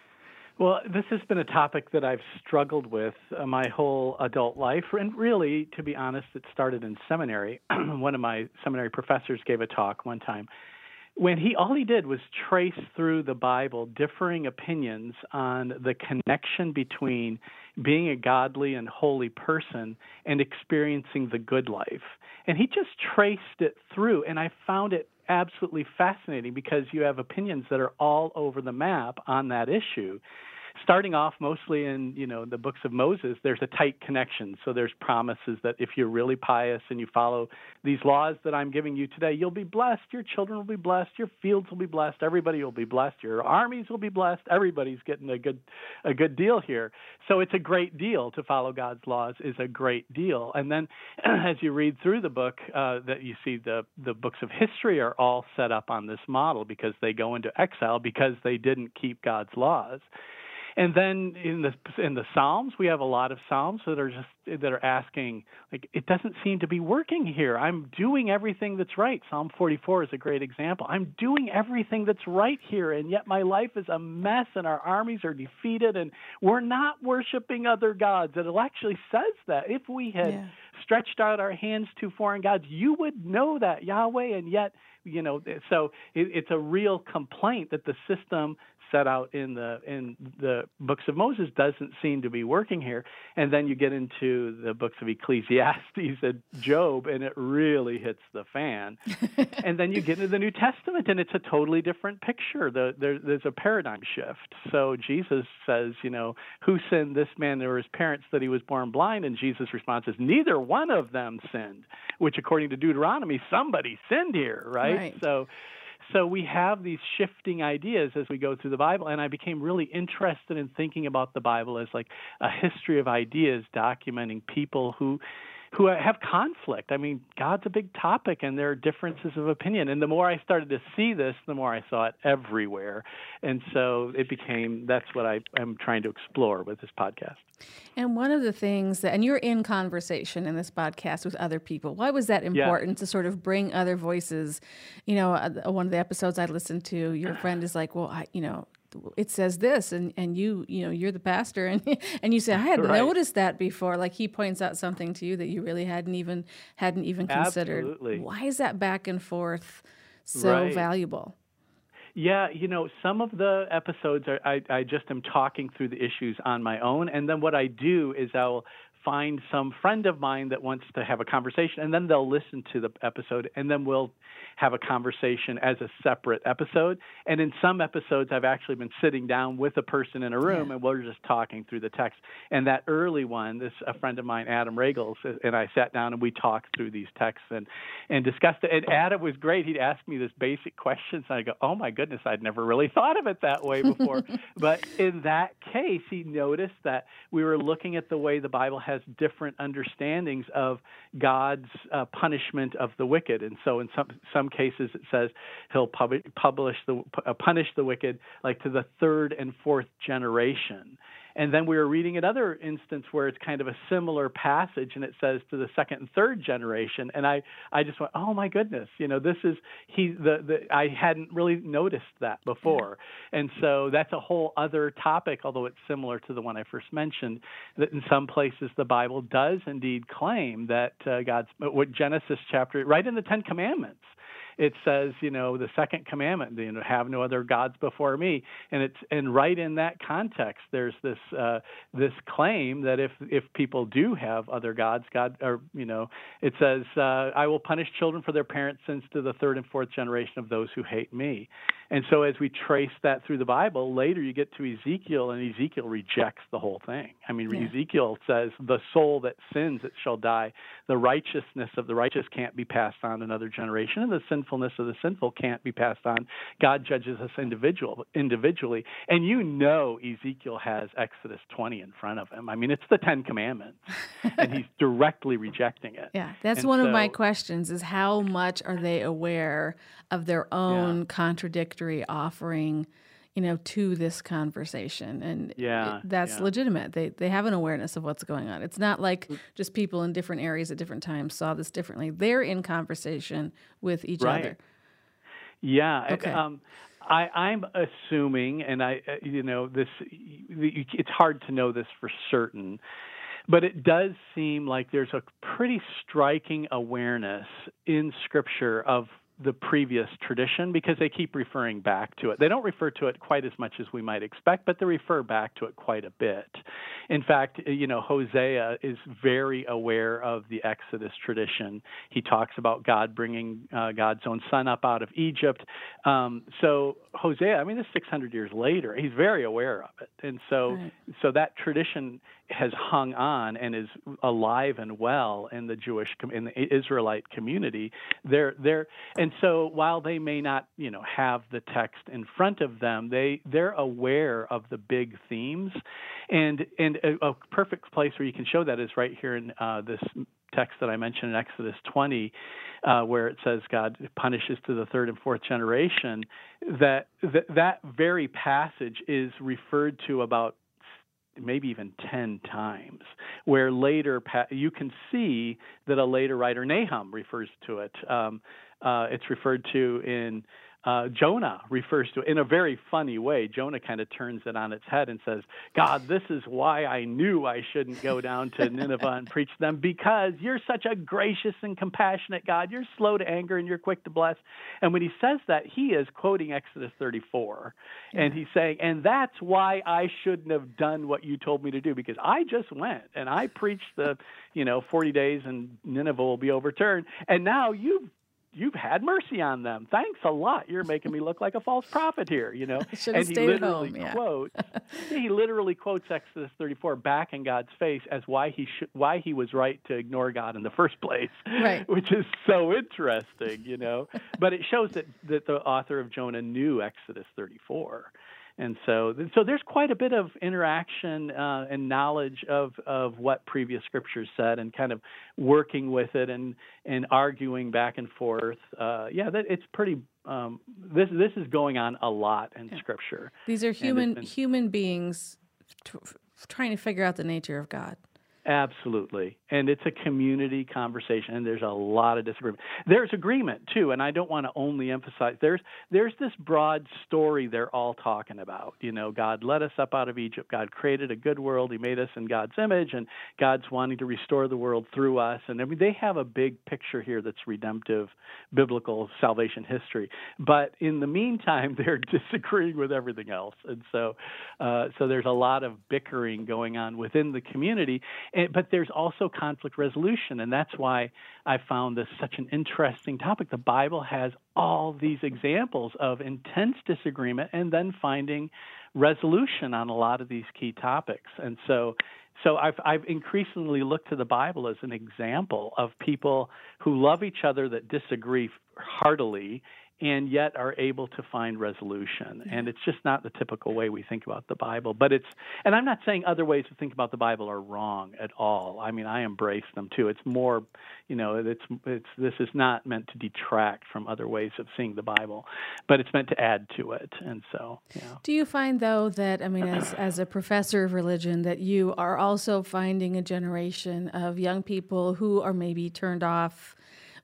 Well, this has been a topic that I've struggled with uh, my whole adult life. And really, to be honest, it started in seminary. One of my seminary professors gave a talk one time when he all he did was trace through the Bible differing opinions on the connection between being a godly and holy person and experiencing the good life. And he just traced it through, and I found it absolutely fascinating because you have opinions that are all over the map on that issue. Starting off mostly in, you know, the books of Moses, there's a tight connection. So there's promises that if you're really pious and you follow these laws that I'm giving you today, you'll be blessed. Your children will be blessed. Your fields will be blessed. Everybody will be blessed. Your armies will be blessed. Everybody's getting a good, a good deal here. So it's a great deal to follow God's laws is a great deal. And then as you read through the book, uh, that you see the the books of history are all set up on this model because they go into exile because they didn't keep God's laws. And then in the in the Psalms, we have a lot of Psalms that are just that are asking, like, it doesn't seem to be working here. I'm doing everything that's right. Psalm forty-four is a great example. I'm doing everything that's right here, and yet my life is a mess, and our armies are defeated, and we're not worshiping other gods. And it actually says that if we had yeah. stretched out our hands to foreign gods, you would know that, Yahweh, and yet, you know, so it, it's a real complaint that the system set out in the in the books of Moses doesn't seem to be working here. And then you get into the books of Ecclesiastes and Job, and it really hits the fan. And then you get into the New Testament, and it's a totally different picture. The, there, there's a paradigm shift. So Jesus says, you know, who sinned, this man or his parents, that he was born blind? And Jesus' response is, neither one of them sinned, which according to Deuteronomy, somebody sinned here, right? Right. So So we have these shifting ideas as we go through the Bible, and I became really interested in thinking about the Bible as like a history of ideas documenting people who who have conflict. I mean, God's a big topic, and there are differences of opinion. And the more I started to see this, the more I saw it everywhere. And so it became, that's what I am trying to explore with this podcast. And one of the things that, and you're in conversation in this podcast with other people. Why was that important yeah. to sort of bring other voices? You know, uh, one of the episodes I listened to, your friend is like, well, I, you know, it says this, and, and you, you know, you're the pastor, and and you say, I hadn't right. noticed that before. Like he points out something to you that you really hadn't even hadn't even considered. Absolutely. Why is that back and forth so right. valuable? Yeah, you know, some of the episodes are I, I just am talking through the issues on my own, and then what I do is I'll find some friend of mine that wants to have a conversation, and then they'll listen to the episode, and then we'll have a conversation as a separate episode. And in some episodes, I've actually been sitting down with a person in a room, yeah. and we're just talking through the text. And that early one, this a friend of mine, Adam Regels, and I sat down and we talked through these texts and, and discussed it. And Adam was great. He'd ask me this basic questions, and I go, oh my goodness, I'd never really thought of it that way before. But in that case, he noticed that we were looking at the way the Bible has different understandings of God's uh, punishment of the wicked. And so in some some cases it says he'll pub- publish the uh, punish the wicked like to the third and fourth generation. And then we were reading another instance where it's kind of a similar passage, and it says to the second and third generation. And I, I just went, oh my goodness, you know, this is he. The, the I hadn't really noticed that before, and so that's a whole other topic. Although it's similar to the one I first mentioned, that in some places the Bible does indeed claim that uh, God's what Genesis chapter right in the Ten Commandments. It says, you know, the second commandment, you know, have no other gods before me, and it's and right in that context, there's this uh, this claim that if if people do have other gods, God, or you know, it says, uh, I will punish children for their parents' sins to the third and fourth generation of those who hate me. And so, as we trace that through the Bible, later you get to Ezekiel, and Ezekiel rejects the whole thing. I mean, yeah. Ezekiel says, the soul that sins, it shall die. The righteousness of the righteous can't be passed on to another generation, and the sinfulness of the sinful can't be passed on. God judges us individual, individually. And you know Ezekiel has Exodus twenty in front of him. I mean, it's the Ten Commandments, and he's directly rejecting it. Yeah, that's and one so, of my questions is how much are they aware of their own yeah. contradictory offering, you know, to this conversation? And yeah, it, that's yeah. legitimate. They they have an awareness of what's going on. It's not like just people in different areas at different times saw this differently. They're in conversation with each right. other. Yeah. Okay. Um, I, I'm assuming, and I, uh, you know, this. It's hard to know this for certain, but it does seem like there's a pretty striking awareness in Scripture of the previous tradition, because they keep referring back to it. They don't refer to it quite as much as we might expect, but they refer back to it quite a bit. In fact, you know, Hosea is very aware of the Exodus tradition. He talks about God bringing uh, God's own son up out of Egypt. Um, so Hosea, I mean, this is six hundred years later. He's very aware of it. And so, right. so that tradition has hung on and is alive and well in the Jewish, in the Israelite community. They're, they're, and so while they may not, you know, have the text in front of them, they, they're aware of the big themes. And, and a, a perfect place where you can show that is right here in uh, this text that I mentioned in Exodus twenty, uh, where it says God punishes to the third and fourth generation. That, that, that very passage is referred to about maybe even ten times, where later you can see that a later writer, Nahum, refers to it. Um, uh, it's referred to in uh, Jonah refers to it in a very funny way. Jonah kind of turns it on its head and says, God, this is why I knew I shouldn't go down to Nineveh and preach to them, because you're such a gracious and compassionate God. You're slow to anger and you're quick to bless. And when he says that, he is quoting Exodus thirty-four. Yeah. And he's saying, and that's why I shouldn't have done what you told me to do, because I just went and I preached the, you know, forty days and Nineveh will be overturned. And now you've You've had mercy on them. Thanks a lot. You're making me look like a false prophet here, you know. Should and have he stayed literally home, yeah. quotes. he literally quotes Exodus thirty-four back in God's face as why he should, why he was right to ignore God in the first place. Right. Which is so interesting, you know. But it shows that that the author of Jonah knew Exodus thirty-four. And so, so there's quite a bit of interaction uh, and knowledge of, of what previous scriptures said, and kind of working with it and, and arguing back and forth. Uh, yeah, that, it's pretty. Um, this this is going on a lot in yeah. Scripture. These are human been, human beings t- trying to figure out the nature of God. Absolutely. And it's a community conversation, and there's a lot of disagreement. There's agreement, too, and I don't want to only emphasize. There's there's this broad story they're all talking about. You know, God led us up out of Egypt. God created a good world. He made us in God's image, and God's wanting to restore the world through us. And I mean, they have a big picture here that's redemptive, biblical salvation history. But in the meantime, they're disagreeing with everything else. And so, uh, so there's a lot of bickering going on within the community. But there's also conflict resolution, and that's why I found this such an interesting topic. The Bible has all these examples of intense disagreement and then finding resolution on a lot of these key topics. And so so I've, I've increasingly looked to the Bible as an example of people who love each other that disagree heartily and yet are able to find resolution. And it's just not the typical way we think about the Bible. But it's, and I'm not saying other ways to think about the Bible are wrong at all. I mean, I embrace them too. It's more, you know, it's it's this is not meant to detract from other ways of seeing the Bible, but it's meant to add to it. And so, yeah. Do you find, though, that, I mean, as, as a professor of religion, that you are also finding a generation of young people who are maybe turned off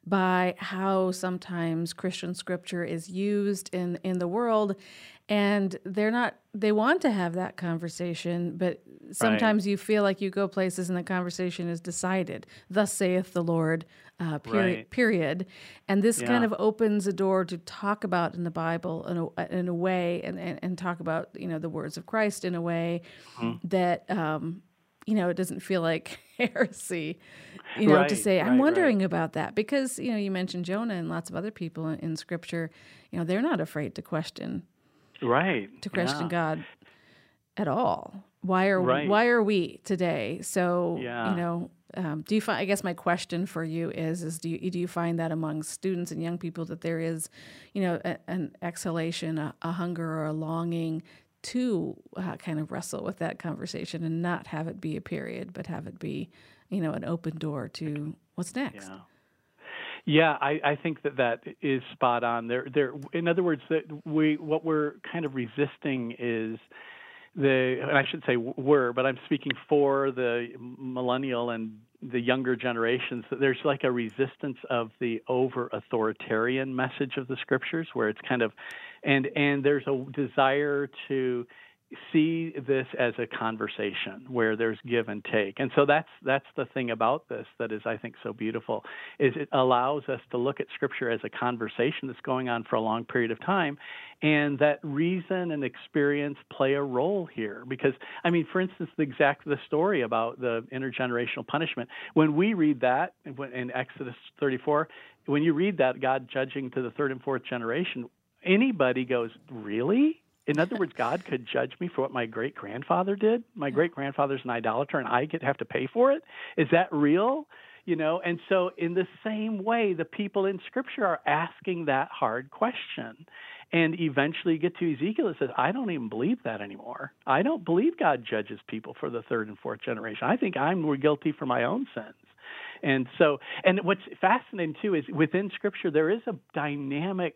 by how sometimes Christian scripture is used in, in the world, and they're not, they want to have that conversation, but sometimes right. you feel like you go places and the conversation is decided, thus saith the Lord, uh, period, right. period. And this yeah. kind of opens a door to talk about in the Bible in a, in a way, and, and, and talk about, you know, the words of Christ in a way mm-hmm. that, um, you know, it doesn't feel like heresy, you know, right, to say, I'm right, wondering right. about that. Because, you know, you mentioned Jonah and lots of other people in, in Scripture, you know, they're not afraid to question, right, to question yeah. God at all. Why are right. why are we today? So, yeah. you know, um, do you find, I guess my question for you is, is do you, do you find that among students and young people that there is, you know, a, an exhalation, a, a hunger or a longing to uh, kind of wrestle with that conversation and not have it be a period, but have it be, you know, an open door to what's next? Yeah. Yeah, I, I think that that is spot on. There, there. In other words, that we what we're kind of resisting is the, and I should say we're, but I'm speaking for the millennial and the younger generations, that there's like a resistance of the over-authoritarian message of the Scriptures, where it's kind of, and and there's a desire to see this as a conversation where there's give and take. And so that's that's the thing about this that is, I think, so beautiful, is it allows us to look at Scripture as a conversation that's going on for a long period of time, and that reason and experience play a role here. Because, I mean, for instance, the exact the story about the intergenerational punishment, when we read that in Exodus thirty-four, when you read that, God judging to the third and fourth generation, anybody goes, really? In other words, God could judge me for what my great-grandfather did? My great-grandfather's an idolater, and I get have to pay for it? Is that real? You know, and so in the same way, the people in Scripture are asking that hard question. And eventually you get to Ezekiel that says, I don't even believe that anymore. I don't believe God judges people for the third and fourth generation. I think I'm more guilty for my own sins. And so, and what's fascinating, too, is within Scripture there is a dynamic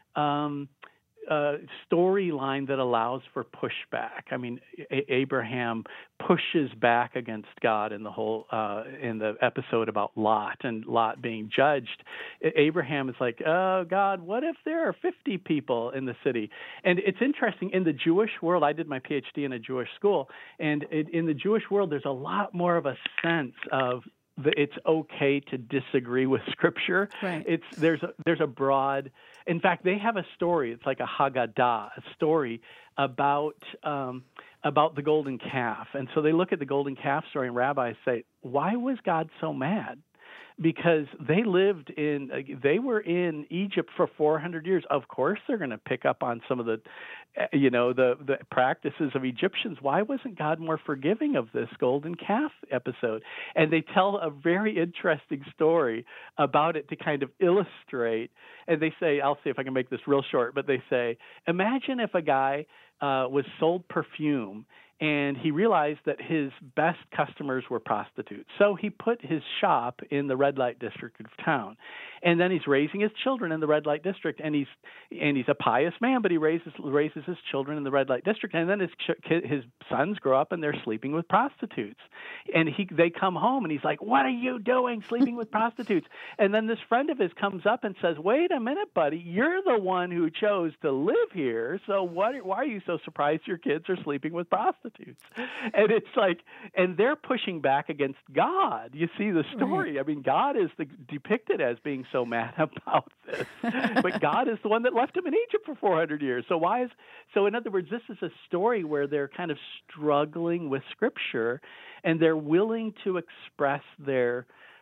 um Uh, storyline that allows for pushback. I mean, a- Abraham pushes back against God in the whole uh, in the episode about Lot and Lot being judged. A- Abraham is like, "Oh God, what if there are fifty people in the city?" And it's interesting in the Jewish world. I did my P H D in a Jewish school, and it, in the Jewish world, there's a lot more of a sense of the, it's okay to disagree with Scripture. Right. It's there's a, there's a broad. In fact, they have a story. It's like a Haggadah, a story about um, about the golden calf. And so they look at the golden calf story, and rabbis say, "Why was God so mad?" Because they lived in, they were in Egypt for four hundred years. Of course, they're going to pick up on some of the, you know, the, the practices of Egyptians. Why wasn't God more forgiving of this golden calf episode? And they tell a very interesting story about it to kind of illustrate. And they say, I'll see if I can make this real short, but they say, imagine if a guy uh, was sold perfume, and he realized that his best customers were prostitutes. So he put his shop in the red light district of town. And then he's raising his children in the red light district, and he's and he's a pious man, but he raises raises his children in the red light district. And then his his sons grow up, and they're sleeping with prostitutes. And he they come home, and he's like, "What are you doing, sleeping with prostitutes?" And then this friend of his comes up and says, "Wait a minute, buddy, you're the one who chose to live here. So what? Why are you so surprised your kids are sleeping with prostitutes?" And it's like, and they're pushing back against God. You see the story. Right. I mean, God is the, depicted as being so mad about this, but God is the one that left him in Egypt for four hundred years. So why is, so in other words, this is a story where they're kind of struggling with Scripture, and they're willing to express their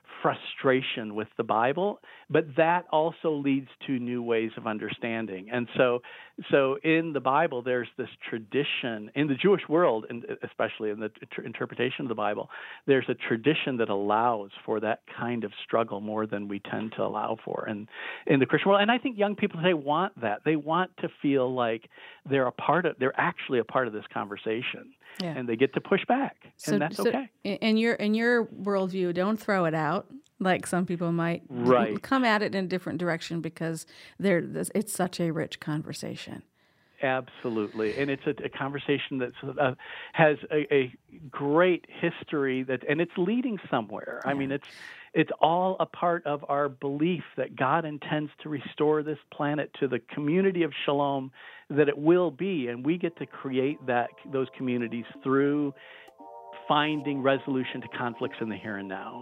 frustration with the Bible, but that also leads to new ways of understanding. And so, so in the Bible, there's this tradition in the Jewish world, and especially in the tr- interpretation of the Bible, there's a tradition that allows for that kind of struggle more than we tend to allow for in, in the Christian world. And I think young people today want that. They want to feel like they're a part of, they're actually a part of this conversation. Yeah. And they get to push back, so, and that's so okay. In your in your worldview, don't throw it out like some people might. Right. Come at it in a different direction because there it's such a rich conversation. Absolutely, and it's a, a conversation that uh, has a, a great history that, and it's leading somewhere. Yeah. I mean, it's it's all a part of our belief that God intends to restore this planet to the community of shalom that it will be, and we get to create that those communities through finding resolution to conflicts in the here and now.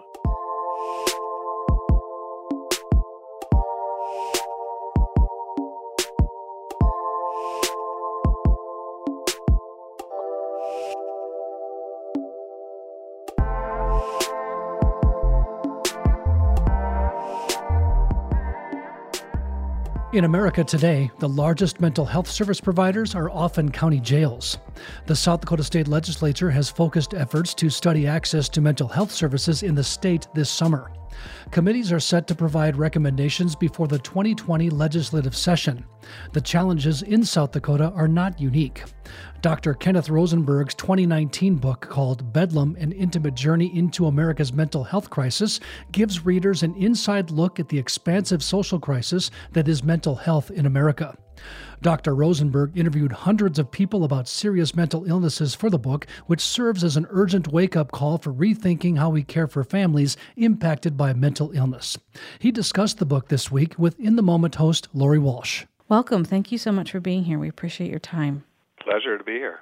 In America today, the largest mental health service providers are often county jails. The South Dakota State Legislature has focused efforts to study access to mental health services in the state this summer. Committees are set to provide recommendations before the twenty twenty legislative session. The challenges in South Dakota are not unique. Doctor Kenneth Rosenberg's twenty nineteen book called Bedlam, An Intimate Journey into America's Mental Health Crisis gives readers an inside look at the expansive social crisis that is mental health in America. Doctor Rosenberg interviewed hundreds of people about serious mental illnesses for the book, which serves as an urgent wake-up call for rethinking how we care for families impacted by mental illness. He discussed the book this week with In the Moment host Lori Walsh. Welcome. Thank you so much for being here. We appreciate your time. Pleasure to be here.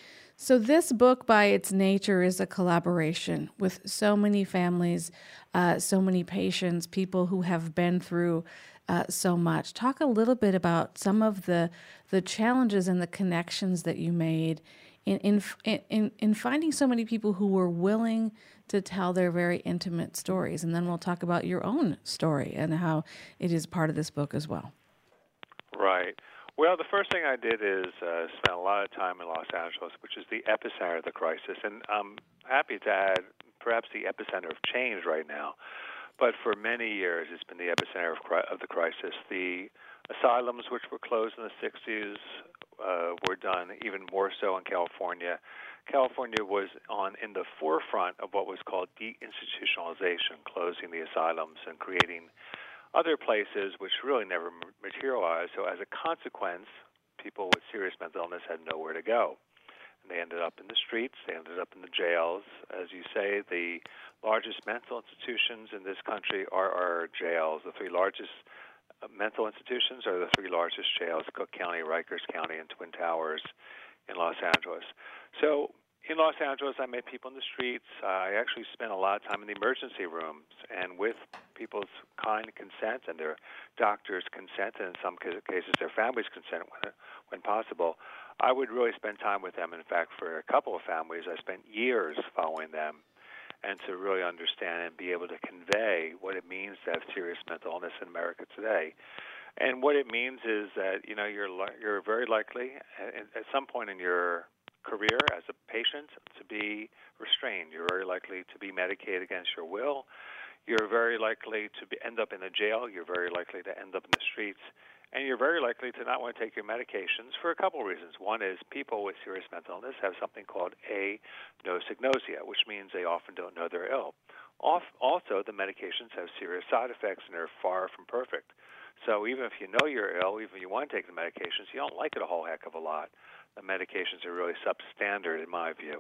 So this book, by its nature, is a collaboration with so many families, uh, so many patients, people who have been through uh, so much. Talk a little bit about some of the the challenges and the connections that you made in in in, in finding so many people who were willing to tell their very intimate stories. And then we'll talk about your own story and how it is part of this book as well. Right. Well, the first thing I did is uh, spend a lot of time in Los Angeles, which is the epicenter of the crisis. And I'm happy to add perhaps the epicenter of change right now. But for many years, it's been the epicenter of, cri- of the crisis. The asylums, which were closed in the sixties, uh, were done even more so in California. California was on in the forefront of what was called deinstitutionalization, closing the asylums and creating other places which really never materialized. So as a consequence, people with serious mental illness had nowhere to go. And they ended up in the streets, they ended up in the jails. As you say, the largest mental institutions in this country are our jails. The three largest mental institutions are the three largest jails, Cook County, Rikers County, and Twin Towers in Los Angeles. So in Los Angeles, I met people in the streets. Uh, I actually spent a lot of time in the emergency rooms, and with people's kind consent and their doctor's consent, and in some cases their family's consent when, when possible, I would really spend time with them. In fact, for a couple of families, I spent years following them, and to really understand and be able to convey what it means to have serious mental illness in America today. And what it means is that, you know, you're li- you're very likely at, at some point in your career as a patient to be restrained. You're very likely to be medicated against your will. You're very likely to be, end up in a jail. You're very likely to end up in the streets. And you're very likely to not want to take your medications for a couple of reasons. One is people with serious mental illness have something called anosognosia, which means they often don't know they're ill. Also, the medications have serious side effects, and they're far from perfect. So even if you know you're ill, even if you want to take the medications, you don't like it a whole heck of a lot. The medications are really substandard in my view.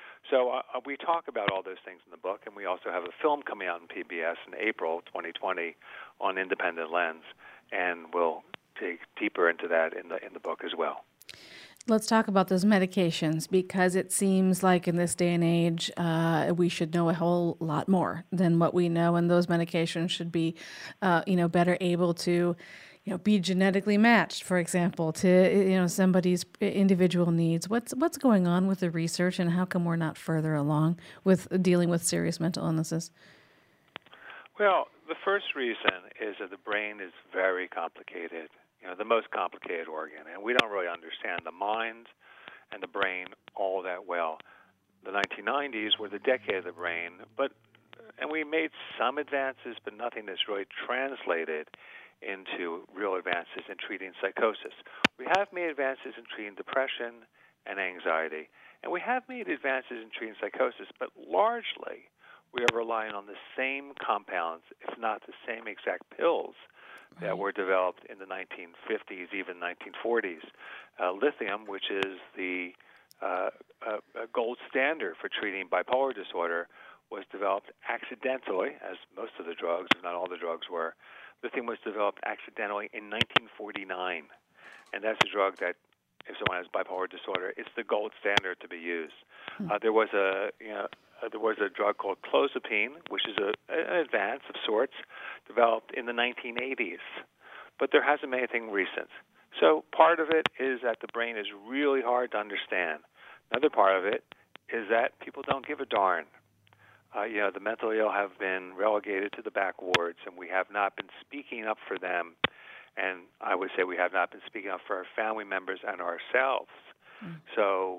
So uh, we talk about all those things in the book, and we also have a film coming out in P B S in April twenty twenty on Independent Lens, and we'll dig deeper into that in the in the book as well. Let's talk about those medications, because it seems like in this day and age, uh, we should know a whole lot more than what we know, and those medications should be, uh, you know, better able to, you know, be genetically matched, for example, to, you know, somebody's individual needs. What's what's going on with the research, and how come we're not further along with dealing with serious mental illnesses? Well, the first reason is that the brain is very complicated, you know, the most complicated organ, and we don't really understand the mind and the brain all that well. The nineteen nineties were the decade of the brain, but and we made some advances, but nothing that's really translated into real advances in treating psychosis. We have made advances in treating depression and anxiety, and we have made advances in treating psychosis, but largely we are relying on the same compounds, if not the same exact pills that were developed in the nineteen fifties, even nineteen forties. Uh, lithium, which is the uh, uh, gold standard for treating bipolar disorder, was developed accidentally, as most of the drugs, if not all the drugs were. Lithium was developed accidentally in nineteen forty-nine, and that's a drug that, if someone has bipolar disorder, it's the gold standard to be used. Hmm. Uh, there was a, you know, uh, there was a drug called clozapine, which is a, an advance of sorts, developed in the nineteen eighties, but there hasn't been anything recent. So part of it is that the brain is really hard to understand. Another part of it is that people don't give a darn. Uh, you know, the mentally ill have been relegated to the back wards, and we have not been speaking up for them. And I would say we have not been speaking up for our family members and ourselves. Mm. So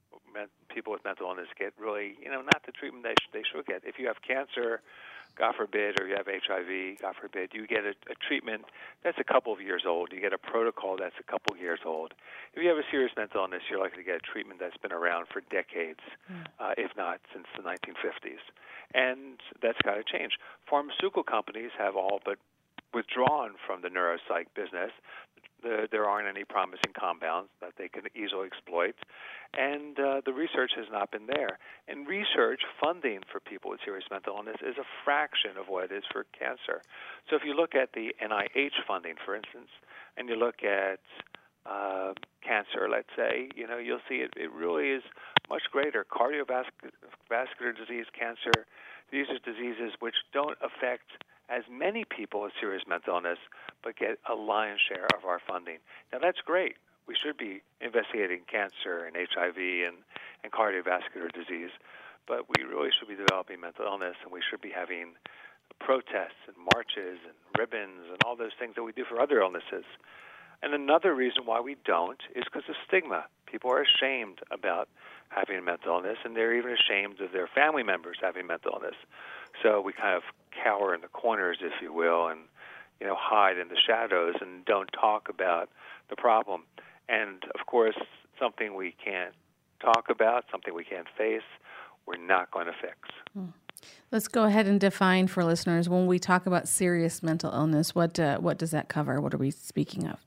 people with mental illness get really, you know, not the treatment they, sh- they should get. If you have cancer, God forbid, or you have H I V, God forbid, you get a, a treatment that's a couple of years old. You get a protocol that's a couple of years old. If you have a serious mental illness, you're likely to get a treatment that's been around for decades, mm. uh, if not since the nineteen fifties. And that's got to change. Pharmaceutical companies have all but withdrawn from the neuropsych business. The, there aren't any promising compounds that they can easily exploit, and uh, the research has not been there. And research funding for people with serious mental illness is a fraction of what it is for cancer. So if you look at the N I H funding, for instance, and you look at uh, cancer, let's say, you know, you'll see it, it really is much greater. Cardiovascular disease, cancer, these are diseases which don't affect as many people with serious mental illness, but get a lion's share of our funding. Now, that's great. We should be investigating cancer and H I V and, and cardiovascular disease, but we really should be developing mental illness, and we should be having protests and marches and ribbons and all those things that we do for other illnesses. And another reason why we don't is because of stigma. People are ashamed about having a mental illness, and they're even ashamed of their family members having mental illness. So we kind of cower in the corners, if you will, and, you know, hide in the shadows and don't talk about the problem. And, of course, something we can't talk about, something we can't face, we're not going to fix. Hmm. Let's go ahead and define for listeners, when we talk about serious mental illness, what uh, what does that cover? What are we speaking of?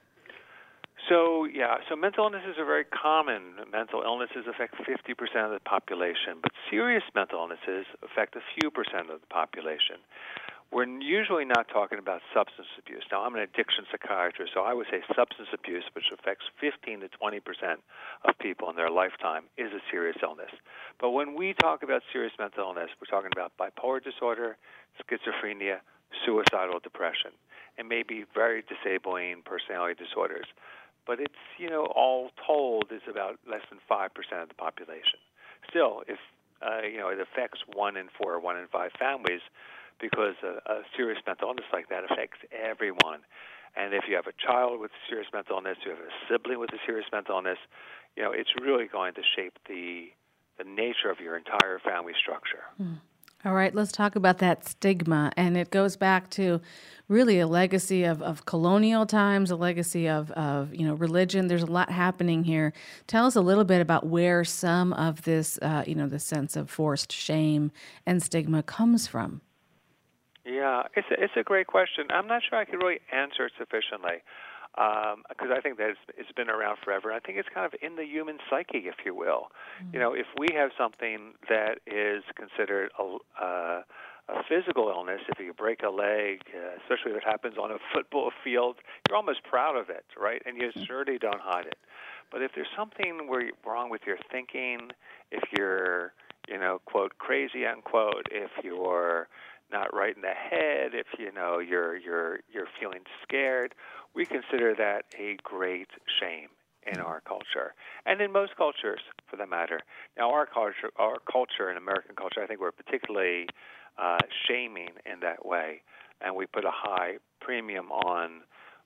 So, yeah, so mental illnesses are very common. Mental illnesses affect fifty percent of the population, but serious mental illnesses affect a few percent of the population. We're usually not talking about substance abuse. Now, I'm an addiction psychiatrist, so I would say substance abuse, which affects fifteen to twenty percent of people in their lifetime, is a serious illness. But when we talk about serious mental illness, we're talking about bipolar disorder, schizophrenia, suicidal depression, and maybe very disabling personality disorders. But it's, you know, all told, is about less than five percent of the population. Still, if, uh, you know, it affects one in four or one in five families, because a, a serious mental illness like that affects everyone. And if you have a child with serious mental illness, you have a sibling with a serious mental illness, you know, it's really going to shape the the nature of your entire family structure. Hmm. All right, let's talk about that stigma. And it goes back to really a legacy of, of colonial times, a legacy of, of, you know, religion. There's a lot happening here. Tell us a little bit about where some of this, uh, you know, the sense of forced shame and stigma comes from. Yeah, it's a, it's a great question. I'm not sure I could really answer it sufficiently, because um, I think that it's, it's been around forever. I think it's kind of in the human psyche, if you will. Mm-hmm. You know, if we have something that is considered a, uh, a physical illness, if you break a leg, uh, especially if it happens on a football field, you're almost proud of it, right? And you certainly don't hide it. But if there's something where you're wrong with your thinking, if you're, you know, quote, crazy, unquote, if you're not right in the head, if you know you're you're you're feeling scared, we consider that a great shame in our culture, and in most cultures, for that matter. Now, our culture, our culture, in American culture, I think we're particularly uh, shaming in that way, and we put a high premium on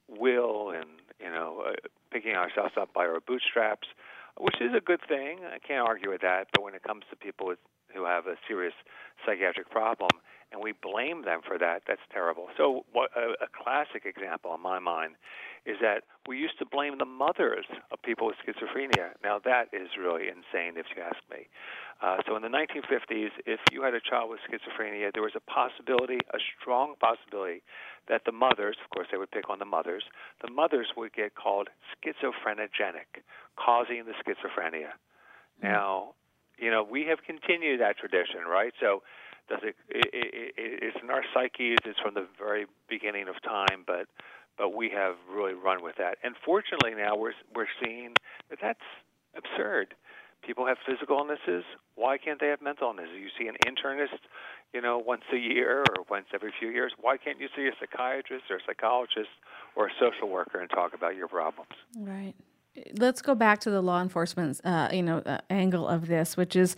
will and, you know, uh, picking ourselves up by our bootstraps, which is a good thing. I can't argue with that. But when it comes to people with, who have a serious psychiatric problem, and we blame them for that, that's terrible. So what, a, a classic example in my mind is that we used to blame the mothers of people with schizophrenia. Now, that is really insane, if you ask me. Uh, so in the nineteen fifties, if you had a child with schizophrenia, there was a possibility, a strong possibility, that the mothers, of course they would pick on the mothers, the mothers would get called schizophrenogenic, causing the schizophrenia. Mm-hmm. Now, you know, we have continued that tradition, right? So does it, it, it, it's in our psyches, it's from the very beginning of time, but but we have really run with that. And fortunately now we're we're seeing that that's absurd. People have physical illnesses. Why can't they have mental illnesses? You see an internist, you know, once a year or once every few years. Why can't you see a psychiatrist or a psychologist or a social worker and talk about your problems? Right. Let's go back to the law enforcement, uh, you know, uh, angle of this, which is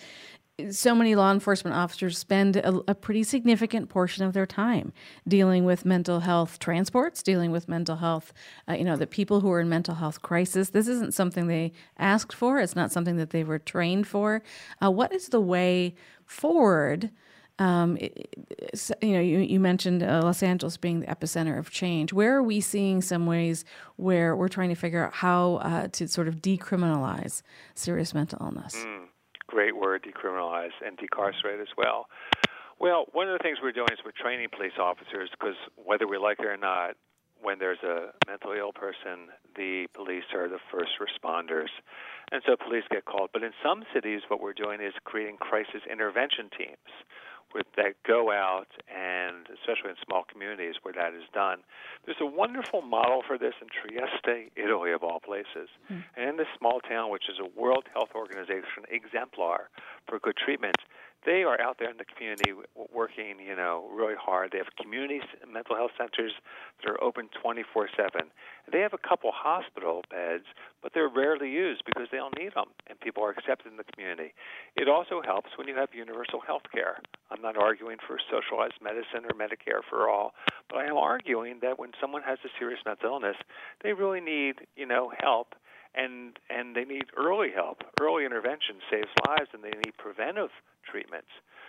so many law enforcement officers spend a, a pretty significant portion of their time dealing with mental health transports, dealing with mental health, uh, you know, the people who are in mental health crisis. This isn't something they asked for. It's not something that they were trained for. Uh, what is the way forward? Um, it, you know, you, you mentioned uh, Los Angeles being the epicenter of change. Where are we seeing some ways where we're trying to figure out how uh, to sort of decriminalize serious mental illness? Mm. Great word, decriminalize, and decarcerate as well. Well, one of the things we're doing is we're training police officers because whether we like it or not, when there's a mentally ill person, the police are the first responders. And so police get called. But in some cities, what we're doing is creating crisis intervention teams with, that go out, and especially in small communities where that is done. There's a wonderful model for this in Trieste, Italy, of all places. Mm. And in this small town, which is a World Health Organization exemplar for good treatment, they are out there in the community working, you know, really hard. They have community mental health centers that are open twenty-four seven. They have a couple hospital beds, but they're rarely used because they don't need them, and people are accepted in the community. It also helps when you have universal health care. I'm not arguing for socialized medicine or Medicare for all, but I am arguing that when someone has a serious mental illness, they really need, you know, help, and and they need early help. Early intervention saves lives, and they need preventive treatments.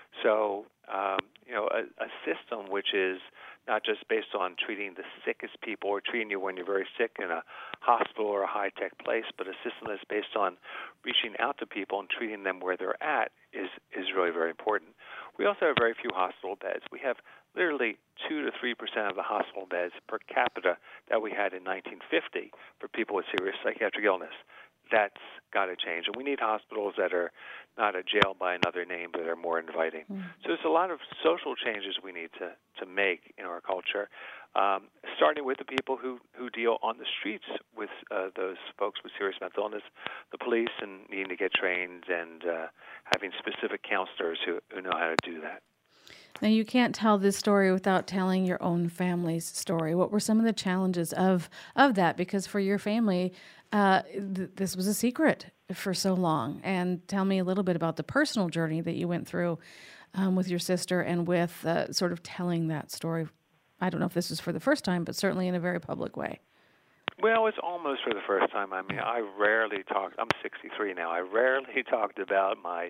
So, um, you know, a, a system which is not just based on treating the sickest people or treating you when you're very sick in a hospital or a high-tech place, but a system that's based on reaching out to people and treating them where they're at is, is really very important. We also have very few hospital beds. We have literally two to three percent of the hospital beds per capita that we had in nineteen fifty for people with serious psychiatric illness. That's got to change. And we need hospitals that are not a jail by another name, but are more inviting. Mm. So there's a lot of social changes we need to, to make in our culture, um, starting with the people who, who deal on the streets with uh, those folks with serious mental illness, the police, and needing to get trained, and uh, having specific counselors who, who know how to do that. Now, you can't tell this story without telling your own family's story. What were some of the challenges of, of that? Because for your family, uh, th- this was a secret for so long. And tell me a little bit about the personal journey that you went through um, with your sister and with uh, sort of telling that story. I don't know if this is for the first time, but certainly in a very public way. Well, it's almost for the first time. I mean, I rarely talked. I'm sixty-three now. I rarely talked about my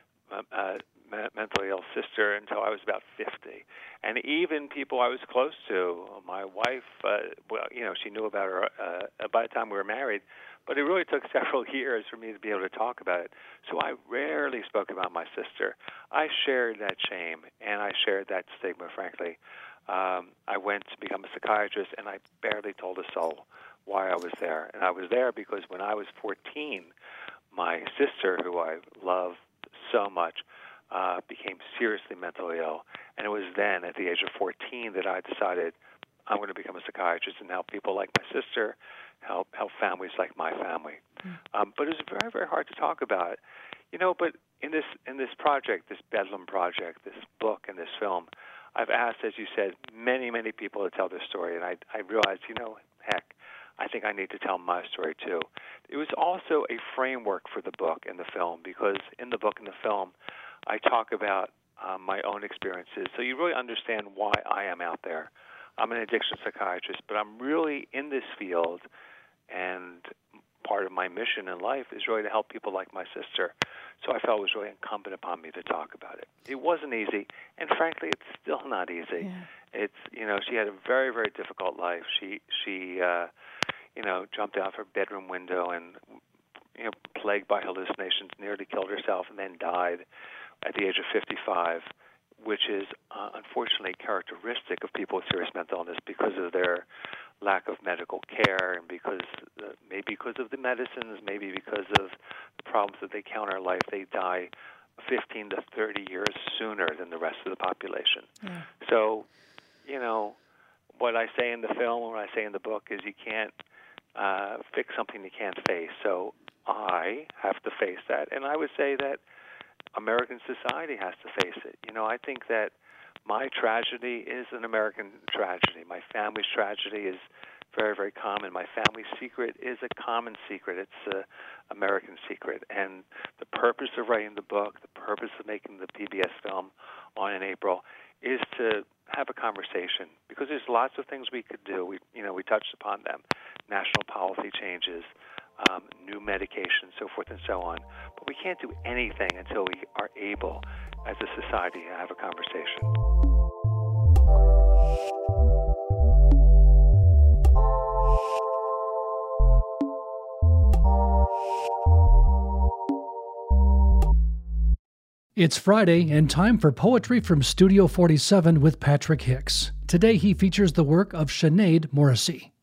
uh, mentally ill sister until I was about fifty. And even people I was close to, my wife, uh, well, you know, she knew about her uh, by the time we were married, but it really took several years for me to be able to talk about it. So I rarely spoke about my sister. I shared that shame, and I shared that stigma, frankly. Um, I went to become a psychiatrist, and I barely told a soul why I was there. And I was there because when I was fourteen, my sister, who I love so much, uh, became seriously mentally ill. And it was then, at the age of fourteen, that I decided I'm going to become a psychiatrist and help people like my sister, help help families like my family. Mm. Um, but it was very, very hard to talk about. You know, but in this in this project, this Bedlam project, this book and this film, I've asked, as you said, many, many people to tell their story. And I, I realized, you know, heck, I think I need to tell my story too. It was also a framework for the book and the film, because in the book and the film, I talk about um, my own experiences. So you really understand why I am out there. I'm an addiction psychiatrist, but I'm really in this field, and part of my mission in life is really to help people like my sister. So I felt it was really incumbent upon me to talk about it. It wasn't easy, and frankly, it's still not easy. Yeah. It's, you know, she had a very, very difficult life. She, she, uh, you know, jumped out of her bedroom window and, you know, plagued by hallucinations, nearly killed herself, and then died at the age of fifty-five, which is uh, unfortunately characteristic of people with serious mental illness because of their lack of medical care, and because uh, maybe because of the medicines, maybe because of the problems that they counter in life, they die fifteen to thirty years sooner than the rest of the population. Yeah. So, you know, what I say in the film and what I say in the book is you can't uh, fix something you can't face. So I have to face that, and I would say that American society has to face it. You know, I think that my tragedy is an American tragedy. My family's tragedy is very, very common. My family's secret is a common secret. It's an American secret. And the purpose of writing the book, the purpose of making the P B S film on in April, is to have a conversation, because there's lots of things we could do. We, you know, we touched upon them: national policy changes, um, new medication, so forth and so on. But we can't do anything until we are able, as a society, to have a conversation. It's Friday and time for Poetry from Studio forty-seven with Patrick Hicks. Today he features the work of Sinead Morrissey.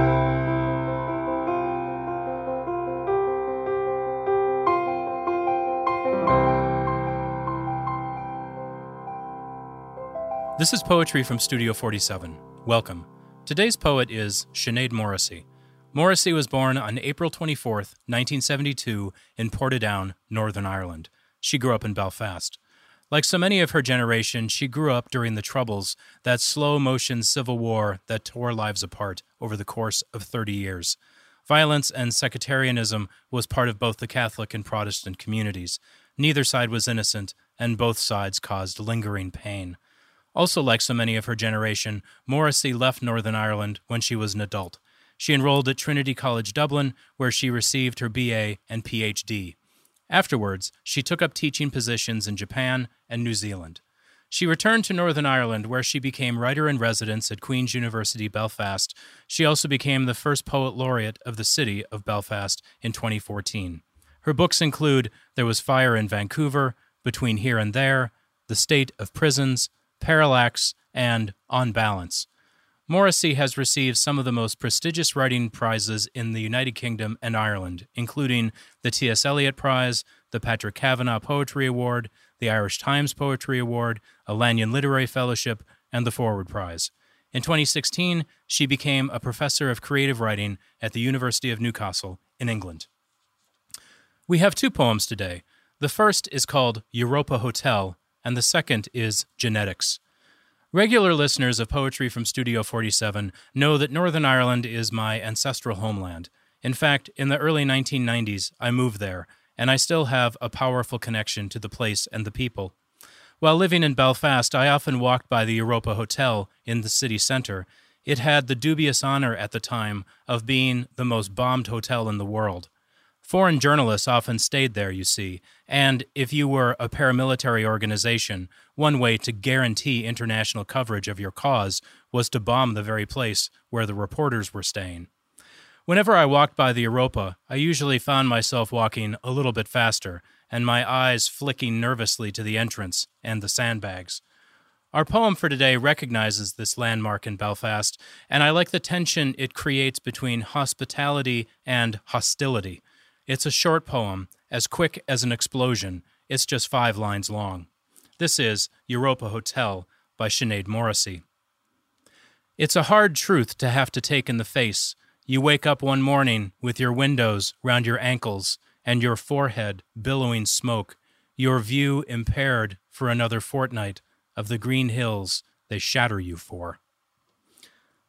This is Poetry from Studio forty-seven. Welcome. Today's poet is Sinead Morrissey. Morrissey was born on April twenty-fourth, nineteen seventy-two, in Portadown, Northern Ireland. She grew up in Belfast. Like so many of her generation, she grew up during the Troubles, that slow-motion civil war that tore lives apart over the course of thirty years. Violence and sectarianism was part of both the Catholic and Protestant communities. Neither side was innocent, and both sides caused lingering pain. Also, like so many of her generation, Morrissey left Northern Ireland when she was an adult. She enrolled at Trinity College Dublin, where she received her B A and P H D. Afterwards, she took up teaching positions in Japan and New Zealand. She returned to Northern Ireland, where she became writer-in-residence at Queen's University, Belfast. She also became the first poet laureate of the city of Belfast in twenty fourteen. Her books include There Was Fire in Vancouver, Between Here and There, The State of Prisons, Parallax, and On Balance. Morrissey has received some of the most prestigious writing prizes in the United Kingdom and Ireland, including the T S Eliot Prize, the Patrick Kavanagh Poetry Award, the Irish Times Poetry Award, a Lanyon Literary Fellowship, and the Forward Prize. In twenty sixteen, she became a professor of creative writing at the University of Newcastle in England. We have two poems today. The first is called Europa Hotel, and the second is Genetics. Regular listeners of Poetry from Studio forty-seven know that Northern Ireland is my ancestral homeland. In fact, in the early nineteen nineties, I moved there, and I still have a powerful connection to the place and the people. While living in Belfast, I often walked by the Europa Hotel in the city center. It had the dubious honor at the time of being the most bombed hotel in the world. Foreign journalists often stayed there, you see, and if you were a paramilitary organization, one way to guarantee international coverage of your cause was to bomb the very place where the reporters were staying. Whenever I walked by the Europa, I usually found myself walking a little bit faster, and my eyes flicking nervously to the entrance and the sandbags. Our poem for today recognizes this landmark in Belfast, and I like the tension it creates between hospitality and hostility. It's a short poem, as quick as an explosion. It's just five lines long. This is Europa Hotel by Sinead Morrissey. It's a hard truth to have to take in the face. You wake up one morning with your windows round your ankles and your forehead billowing smoke, your view impaired for another fortnight of the green hills they shatter you for.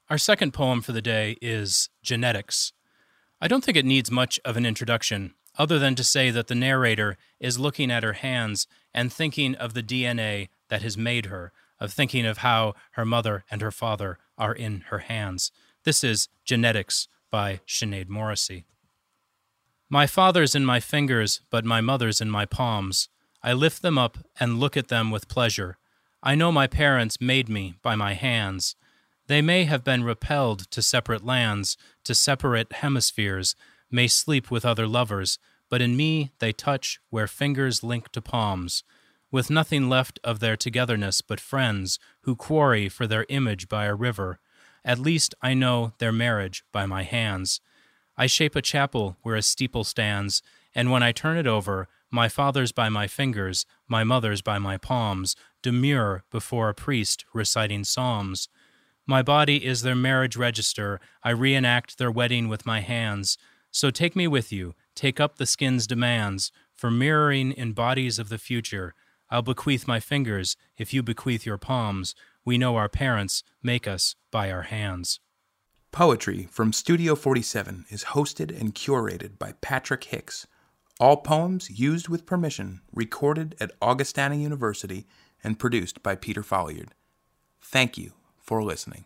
Our second poem for the day is Genetics. I don't think it needs much of an introduction, other than to say that the narrator is looking at her hands and thinking of the D N A that has made her, of thinking of how her mother and her father are in her hands. This is Genetics by Sinead Morrissey. My father's in my fingers, but my mother's in my palms. I lift them up and look at them with pleasure. I know my parents made me by my hands. They may have been repelled to separate lands, to separate hemispheres, may sleep with other lovers, but in me they touch where fingers link to palms, with nothing left of their togetherness but friends who quarry for their image by a river. At least I know their marriage by my hands. I shape a chapel where a steeple stands, and when I turn it over, my father's by my fingers, my mother's by my palms, demure before a priest reciting psalms. My body is their marriage register, I reenact their wedding with my hands. So take me with you, take up the skin's demands, for mirroring in bodies of the future. I'll bequeath my fingers, if you bequeath your palms. We know our parents make us by our hands. Poetry from Studio forty-seven is hosted and curated by Patrick Hicks. All poems used with permission, recorded at Augustana University, and produced by Peter Folliard. Thank you for listening.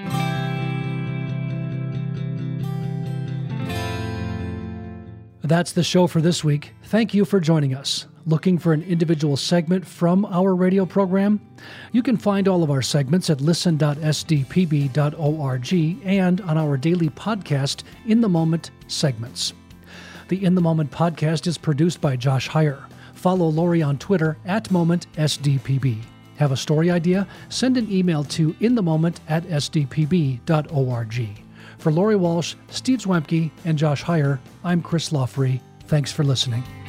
That's the show for this week. Thank you for joining us. Looking for an individual segment from our radio program? You can find all of our segments at listen dot s d p b dot org and on our daily podcast, In the Moment segments. The In the Moment podcast is produced by Josh Heyer. Follow Lori on Twitter at Moment S D P B. Have a story idea? Send an email to inthemoment at s d p b dot org. For Lori Walsh, Steve Zwemke, and Josh Heyer, I'm Chris Loffrey. Thanks for listening.